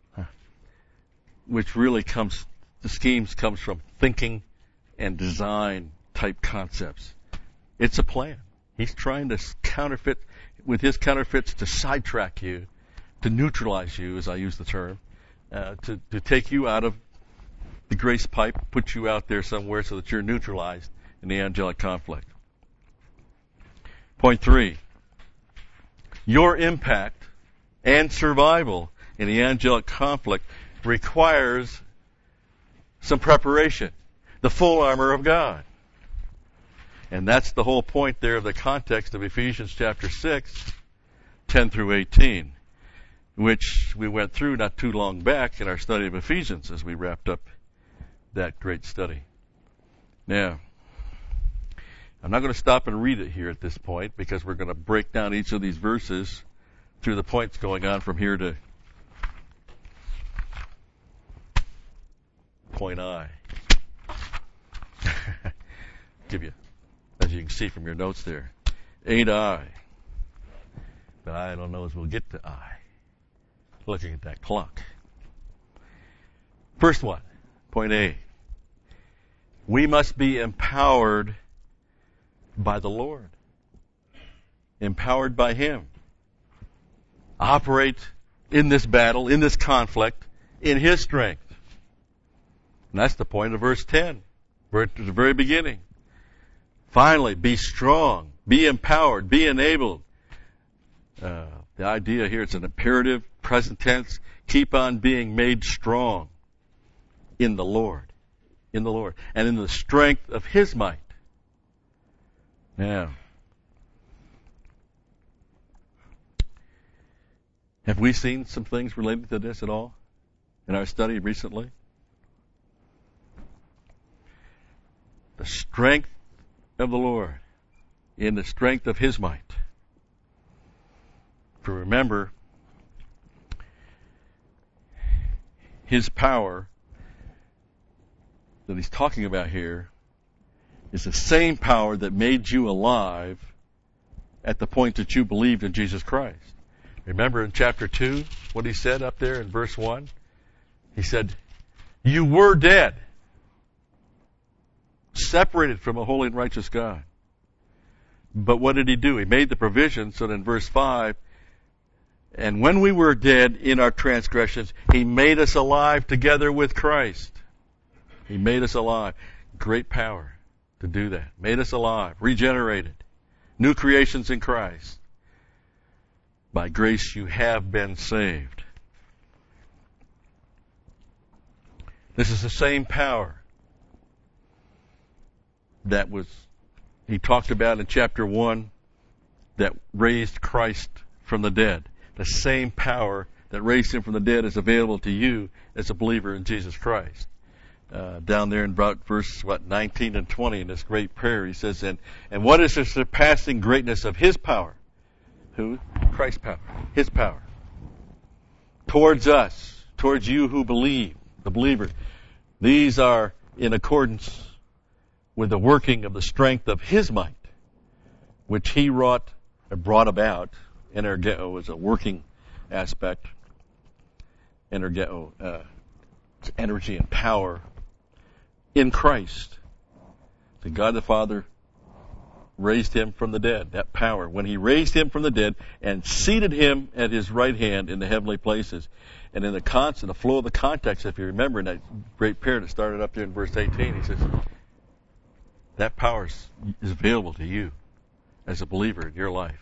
which really comes, the schemes comes from thinking and design type concepts. It's a plan. He's trying to counterfeit, with his counterfeits, to sidetrack you, to neutralize you, as I use the term, uh, to, to take you out of the grace pipe, put you out there somewhere so that you're neutralized in the angelic conflict. Point three. Your impact and survival in the angelic conflict requires some preparation. The full armor of God. And that's the whole point there of the context of Ephesians chapter six, ten through eighteen, which we went through not too long back in our study of Ephesians as we wrapped up that great study. Now, I'm not going to stop and read it here at this point because we're going to break down each of these verses through the points going on from here to point I. Give you, as you can see from your notes there, eight I. But I don't know as we'll get to I. Looking at that clock. First one, point A. We must be empowered by the Lord. Empowered by Him. Operate in this battle, in this conflict, in His strength. And that's the point of verse ten. We're at the very beginning. Finally, be strong, be empowered, be enabled. Uh, the idea here, it's an imperative, present tense. Keep on being made strong in the Lord. In the Lord. And in the strength of His might. Now, have we seen some things related to this at all in our study recently? The strength of the Lord in the strength of His might. For remember, His power that He's talking about here is the same power that made you alive at the point that you believed in Jesus Christ. Remember in chapter two what He said up there in verse one? He said, you were dead. separated from a holy and righteous God. But what did he do? He made the provision so that in verse five, and when we were dead in our transgressions, he made us alive together with Christ. He made us alive. Great power to do that. Made us alive, regenerated, new creations in Christ. By grace you have been saved. This is the same power that was, he talked about in chapter one, that raised Christ from the dead. The same power that raised him from the dead is available to you as a believer in Jesus Christ. Uh, down there in about verse, what, nineteen and twenty in this great prayer, he says, and, and what is the surpassing greatness of his power? Who? Christ's power. His power. Towards us, towards you who believe, the believer. These are in accordance with the working of the strength of his might, which he wrought, or brought about. Energeo is a working aspect. Energeo, uh, it's energy and power in Christ. So God the Father raised him from the dead, that power. When he raised him from the dead and seated him at his right hand in the heavenly places. And in the constant, the flow of the context, if you remember in that great prayer that started up there in verse eighteen, he says, that power is, is available to you as a believer in your life.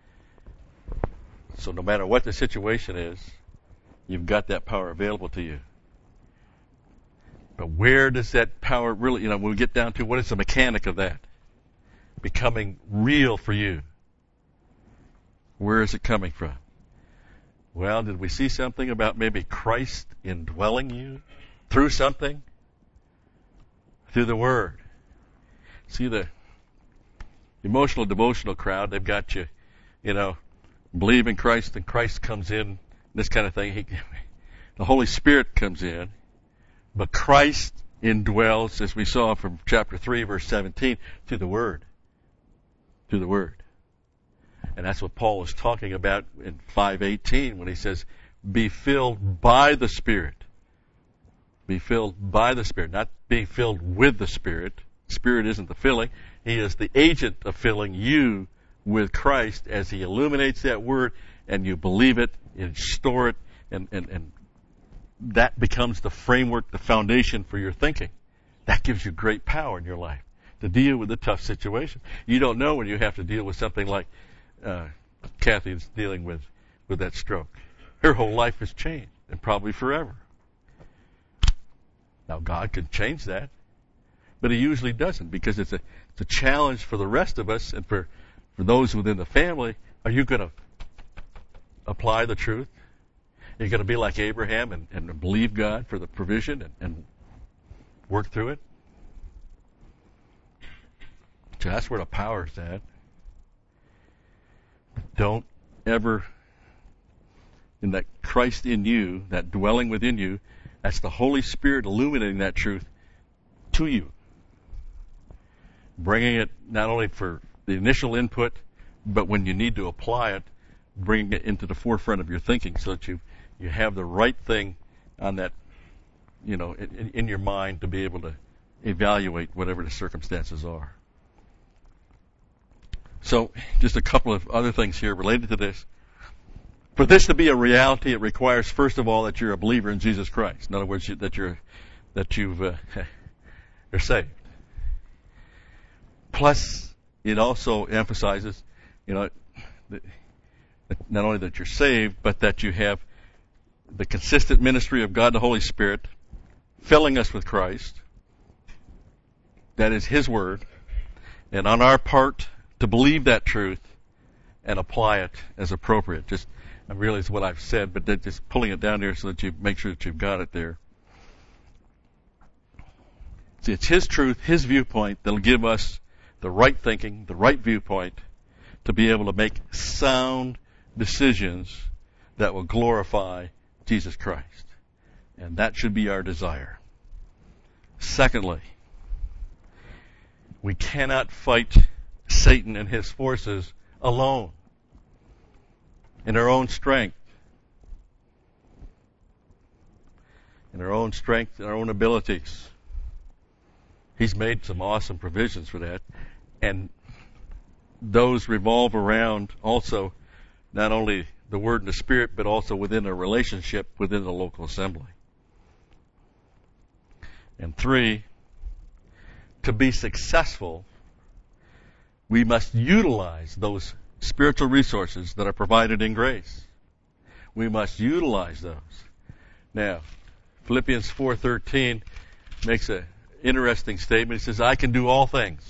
So no matter what the situation is, you've got that power available to you. But where does that power really, you know, when we get down to what is the mechanic of that becoming real for you? Where is it coming from? Well, did we see something about maybe Christ indwelling you through something? Through the Word. See, the emotional, devotional crowd, they've got you, you know, believe in Christ and Christ comes in, this kind of thing. He, the Holy Spirit comes in, but Christ indwells, as we saw from chapter three, verse seventeen, through the Word. Through the Word. And that's what Paul was talking about in five eighteen when he says, be filled by the Spirit. Be filled by the Spirit, not being filled with the Spirit. Spirit isn't the filling. He is the agent of filling you with Christ as he illuminates that Word and you believe it and store it, and, and, and that becomes the framework, the foundation for your thinking. That gives you great power in your life to deal with a tough situation. You don't know when you have to deal with something like uh, Kathy's dealing with, with that stroke. Her whole life has changed, and probably forever. Now, God could change that, but he usually doesn't, because it's a, it's a challenge for the rest of us and for, for those within the family. Are you going to apply the truth? Are you going to be like Abraham and, and believe God for the provision and, and work through it? So that's where the power is at. Don't ever, in that Christ in you, that dwelling within you, that's the Holy Spirit illuminating that truth to you. Bringing it not only for the initial input, but when you need to apply it, bringing it into the forefront of your thinking so that you, you have the right thing on that, you know, in, in your mind to be able to evaluate whatever the circumstances are. So, just a couple of other things here related to this. For this to be a reality, it requires, first of all, that you're a believer in Jesus Christ. In other words, that you're that you've uh, you're saved. Plus, it also emphasizes, you know, that not only that you're saved, but that you have the consistent ministry of God the Holy Spirit filling us with Christ. That is His Word, and on our part to believe that truth and apply it as appropriate. Just, I realize what I've said, but then just pulling it down there so that you make sure that you've got it there. See, it's His truth, His viewpoint that'll give us the right thinking, the right viewpoint to be able to make sound decisions that will glorify Jesus Christ. And that should be our desire. Secondly, we cannot fight Satan and his forces alone, in our own strength, in our own strength and our own abilities. He's made some awesome provisions for that. And those revolve around also not only the Word and the Spirit, but also within a relationship within the local assembly. And three, to be successful, we must utilize those spiritual resources that are provided in grace. We must utilize those. Now, Philippians four thirteen makes an interesting statement. It says, I can do all things.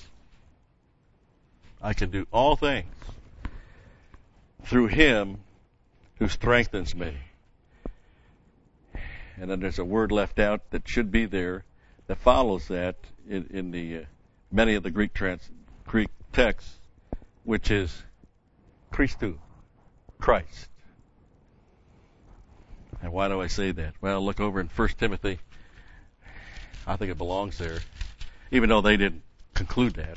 I can do all things through Him who strengthens me. And then there's a word left out that should be there that follows that in, in the uh, many of the Greek trans, Greek texts, which is Christou, Christ. And why do I say that? Well, look over in First Timothy. I think it belongs there, even though they didn't conclude that.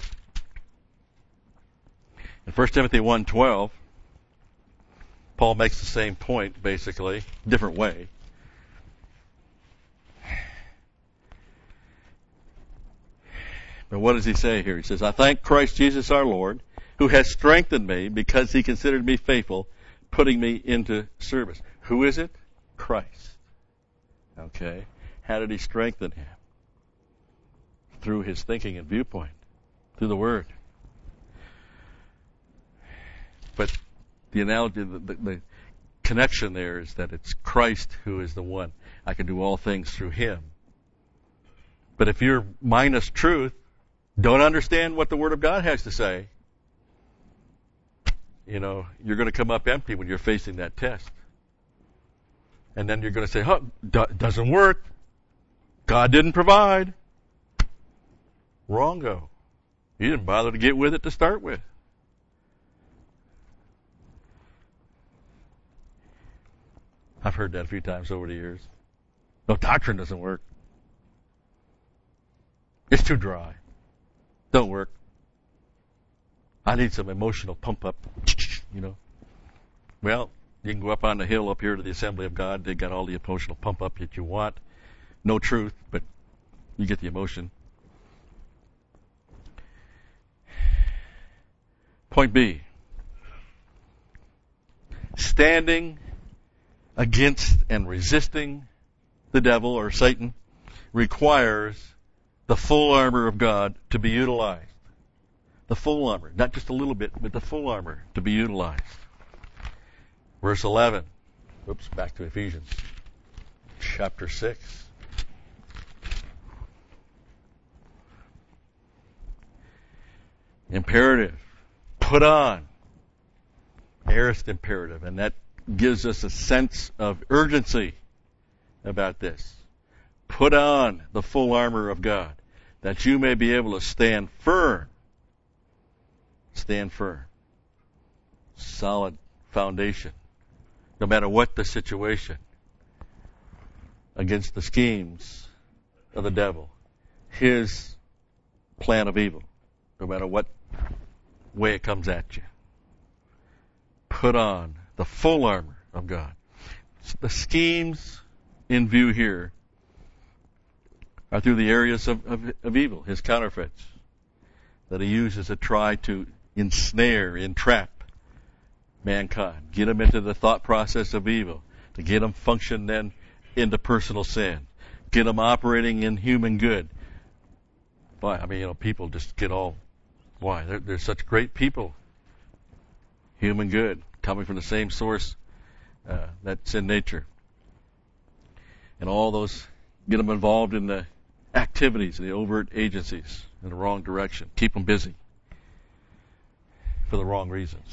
In First Timothy one twelve, Paul makes the same point, basically, different way. But what does he say here? He says, I thank Christ Jesus our Lord, who has strengthened me because he considered me faithful, putting me into service. Who is it? Christ. Okay. How did he strengthen him? Through his thinking and viewpoint. Through the Word. But the analogy, the, the, the connection there is that it's Christ who is the one. I can do all things through Him. But if you're minus truth, don't understand what the Word of God has to say, you know, you're going to come up empty when you're facing that test. And then you're going to say, oh, do- doesn't work. God didn't provide. Wrongo. You didn't bother to get with it to start with. I've heard that a few times over the years. No, doctrine doesn't work. It's too dry. Don't work. I need some emotional pump up, you know. Well, you can go up on the hill up here to the Assembly of God. They got all the emotional pump up that you want. No truth, but you get the emotion. Point B. Standing against and resisting the devil or Satan requires the full armor of God to be utilized. The full armor, not just a little bit, but the full armor to be utilized. Verse eleven. Oops, back to Ephesians. Chapter six. Imperative. Put on. Aorist imperative. And that gives us a sense of urgency about this. Put on the full armor of God, that you may be able to stand firm. Stand firm. Solid foundation. No matter what the situation. Against the schemes of the devil. His plan of evil. No matter what way it comes at you. Put on the full armor of God. The schemes in view here are through the areas of, of, of evil, his counterfeits, that he uses to try to ensnare, entrap mankind, get them into the thought process of evil, to get them function then into personal sin, get them operating in human good. Why? I mean, you know, people just get all, why? They're, they're such great people. Human good, coming from the same source uh, that's in nature. And all those, get them involved in the activities, the overt agencies in the wrong direction. Keep them busy for the wrong reasons.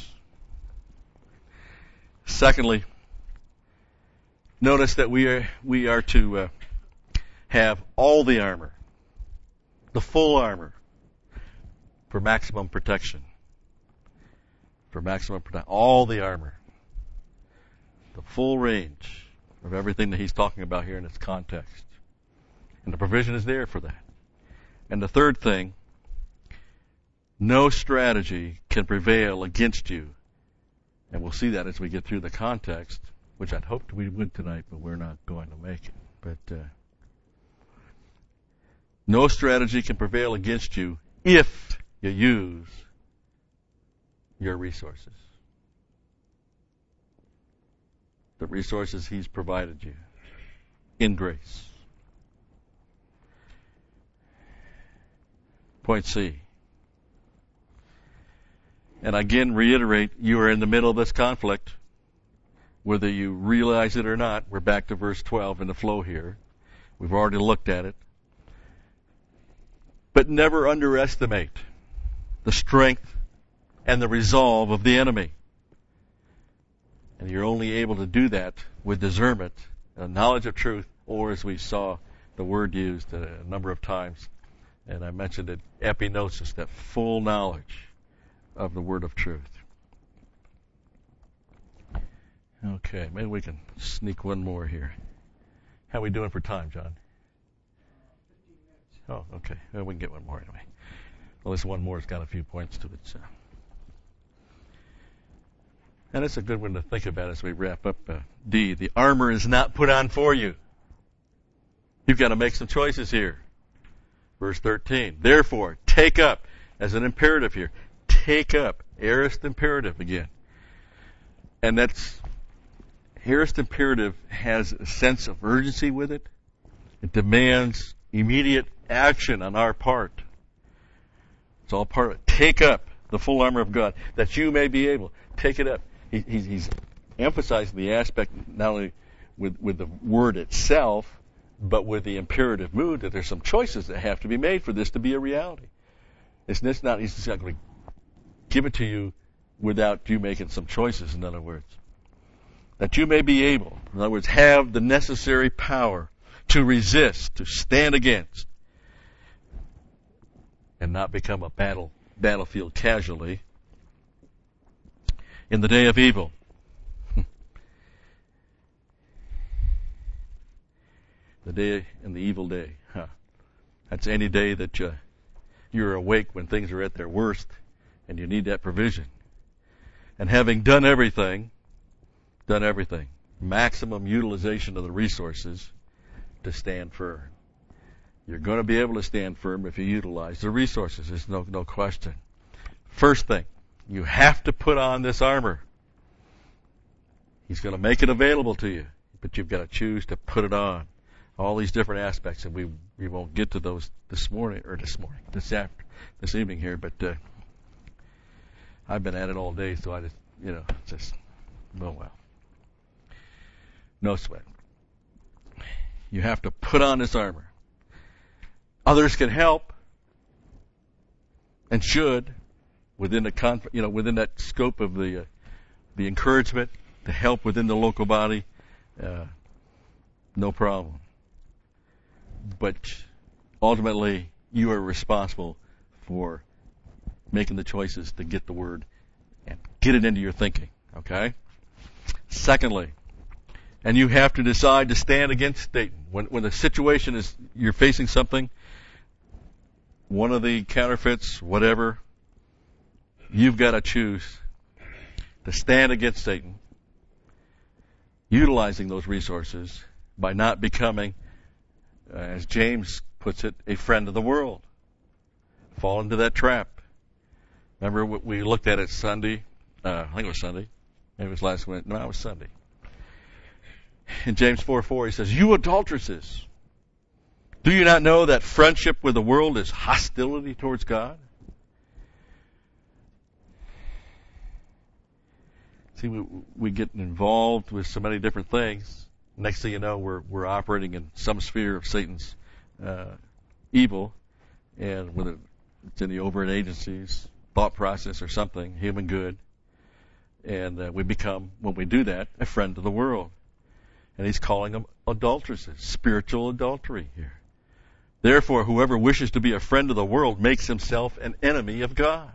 Secondly, notice that we are we are to uh, have all the armor, the full armor, for maximum protection. For maximum protection, all the armor, the full range of everything that he's talking about here in its context. And the provision is there for that. And the third thing, no strategy can prevail against you. And we'll see that as we get through the context, which I'd hoped we would tonight, but we're not going to make it. But uh, No strategy can prevail against you if you use your resources. The resources He's provided you in grace. Point C. And again, reiterate, you are in the middle of this conflict. Whether you realize it or not, we're back to verse twelve in the flow here. We've already looked at it. But never underestimate the strength and the resolve of the enemy. And you're only able to do that with discernment, a knowledge of truth, or as we saw the word used a number of times, and I mentioned it, epignosis, that full knowledge of the word of truth. Okay, maybe we can sneak one more here. How are we doing for time, John? Oh, okay. Well, we can get one more anyway. Well, this one more has got a few points to it. So. And it's a good one to think about as we wrap up. Uh, D, the armor is not put on for you. You've got to make some choices here. Verse thirteen, therefore, take up, as an imperative here, take up, aorist imperative again. And that's, aorist imperative has a sense of urgency with it. It demands immediate action on our part. It's all part of it. Take up the full armor of God, that you may be able. Take it up. He, he's, he's emphasizing the aspect not only with, with the word itself, but with the imperative mood that there's some choices that have to be made for this to be a reality. It's, it's not, he's not going to give it to you without you making some choices, in other words. That you may be able, in other words, have the necessary power to resist, to stand against, and not become a battle battlefield casualty in the day of evil. The day and the evil day. Huh. That's any day that you, you're awake when things are at their worst and you need that provision. And having done everything, done everything, maximum utilization of the resources to stand firm. You're going to be able to stand firm if you utilize the resources. There's no, no question. First thing, you have to put on this armor. He's going to make it available to you, but you've got to choose to put it on. All these different aspects, and we we won't get to those this morning or this morning, this after, this evening here. But uh, I've been at it all day, so I just you know just oh well, no sweat. You have to put on this armor. Others can help and should within the conf- you know within that scope of the uh, the encouragement to help within the local body. Uh, no problem. But ultimately, you are responsible for making the choices to get the word and get it into your thinking. Okay? Secondly, and you have to decide to stand against Satan. When, when the situation is, you're facing something, one of the counterfeits, whatever, you've got to choose to stand against Satan, utilizing those resources by not becoming, Uh, as James puts it, a friend of the world. Fall into that trap. Remember what we looked at it Sunday? Uh, I think it was Sunday. Maybe it was last week. No, it was Sunday. In James four four, he says, you adulteresses, do you not know that friendship with the world is hostility towards God? See, we, we get involved with so many different things. Next thing you know, we're we're operating in some sphere of Satan's uh, evil, and whether it's in the overt agencies, thought process, or something, human good, and uh, we become, when we do that, a friend of the world. And he's calling them adulteresses, spiritual adultery here. Therefore, whoever wishes to be a friend of the world makes himself an enemy of God.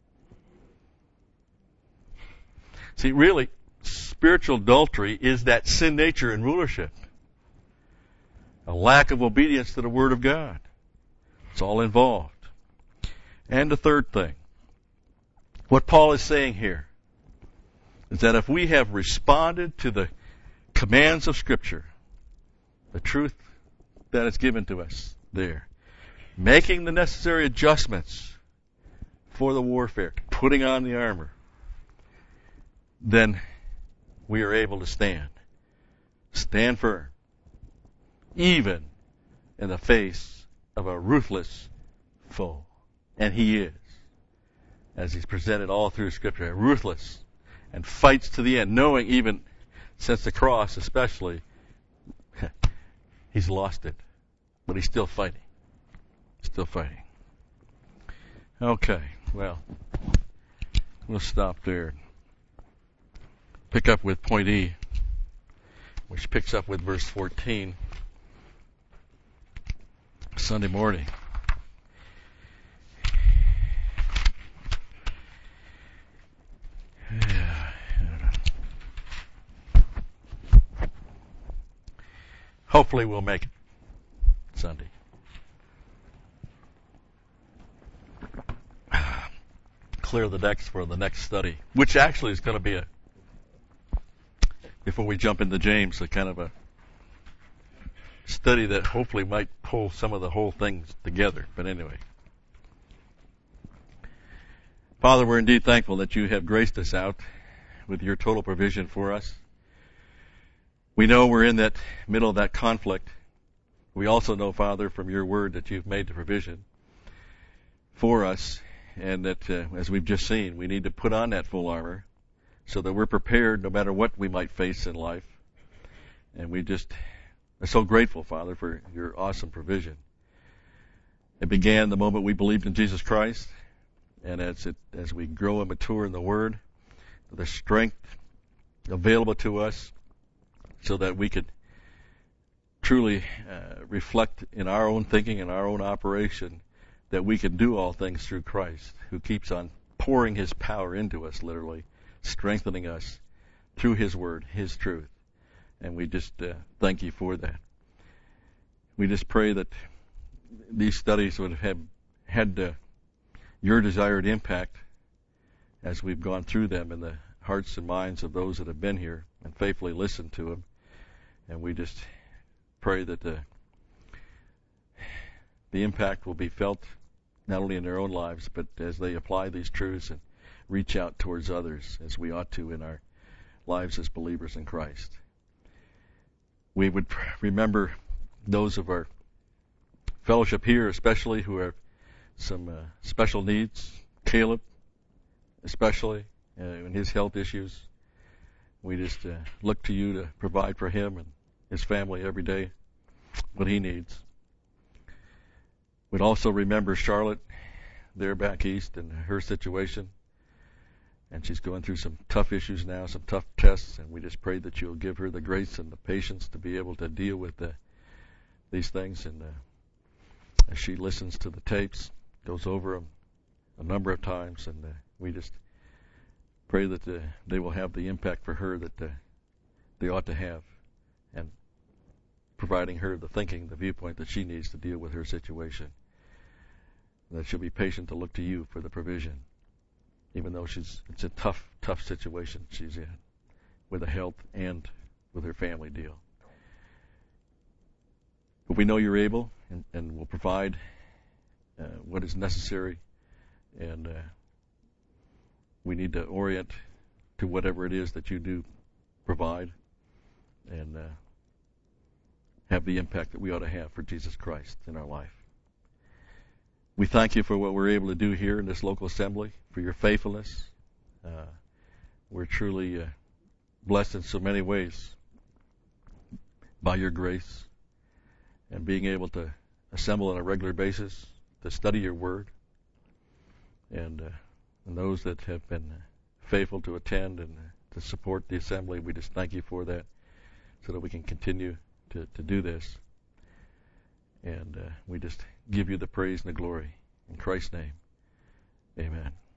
See, really, spiritual adultery is that sin nature in rulership. A lack of obedience to the Word of God. It's all involved. And the third thing, what Paul is saying here is that if we have responded to the commands of Scripture, the truth that is given to us there, making the necessary adjustments for the warfare, putting on the armor, then we are able to stand. Stand firm, even in the face of a ruthless foe. And he is, as he's presented all through Scripture, ruthless and fights to the end, knowing even since the cross especially, he's lost it. But he's still fighting. Still fighting. Okay, well, we'll stop there. Pick up with point E, which picks up with verse fourteen. Sunday morning. Yeah. Hopefully we'll make it Sunday. Clear the decks for the next study, which actually is going to be a, before we jump into James, a kind of a study that hopefully might pull some of the whole things together. But anyway. Father, we're indeed thankful that you have graced us out with your total provision for us. We know we're in that middle of that conflict. We also know, Father, from your word that you've made the provision for us, and that, uh, as we've just seen, we need to put on that full armor so that we're prepared no matter what we might face in life. And we just are so grateful, Father, for your awesome provision. It began the moment we believed in Jesus Christ, and as it as we grow and mature in the Word, the strength available to us so that we could truly uh, reflect in our own thinking and our own operation that we can do all things through Christ, who keeps on pouring his power into us, literally, strengthening us through his word, his truth. And we just uh, thank you for that. We just pray that these studies would have had uh, your desired impact as we've gone through them in the hearts and minds of those that have been here and faithfully listened to them. And we just pray that the, the impact will be felt not only in their own lives, but as they apply these truths and reach out towards others as we ought to in our lives as believers in Christ. We would remember those of our fellowship here, especially who have some uh, special needs. Caleb, especially, uh, in his health issues. We just uh, look to you to provide for him and his family every day what he needs. We'd also remember Charlotte there back east and her situation. And she's going through some tough issues now, some tough tests, and we just pray that you'll give her the grace and the patience to be able to deal with the, these things. And uh, as she listens to the tapes, goes over them a number of times, and uh, we just pray that uh, they will have the impact for her that uh, they ought to have, and providing her the thinking, the viewpoint that she needs to deal with her situation. And that she'll be patient to look to you for the provision, even though she's it's a tough, tough situation she's in with the health and with her family deal. But we know you're able and, and will provide uh, what is necessary, and uh, we need to orient to whatever it is that you do provide, and uh, have the impact that we ought to have for Jesus Christ in our life. We thank you for what we're able to do here in this local assembly, for your faithfulness. Uh, we're truly uh, blessed in so many ways by your grace, and being able to assemble on a regular basis to study your word. And, uh, and those that have been faithful to attend and to support the assembly, we just thank you for that, so that we can continue to, to do this. And uh, we just give you the praise and the glory. In Christ's name, amen.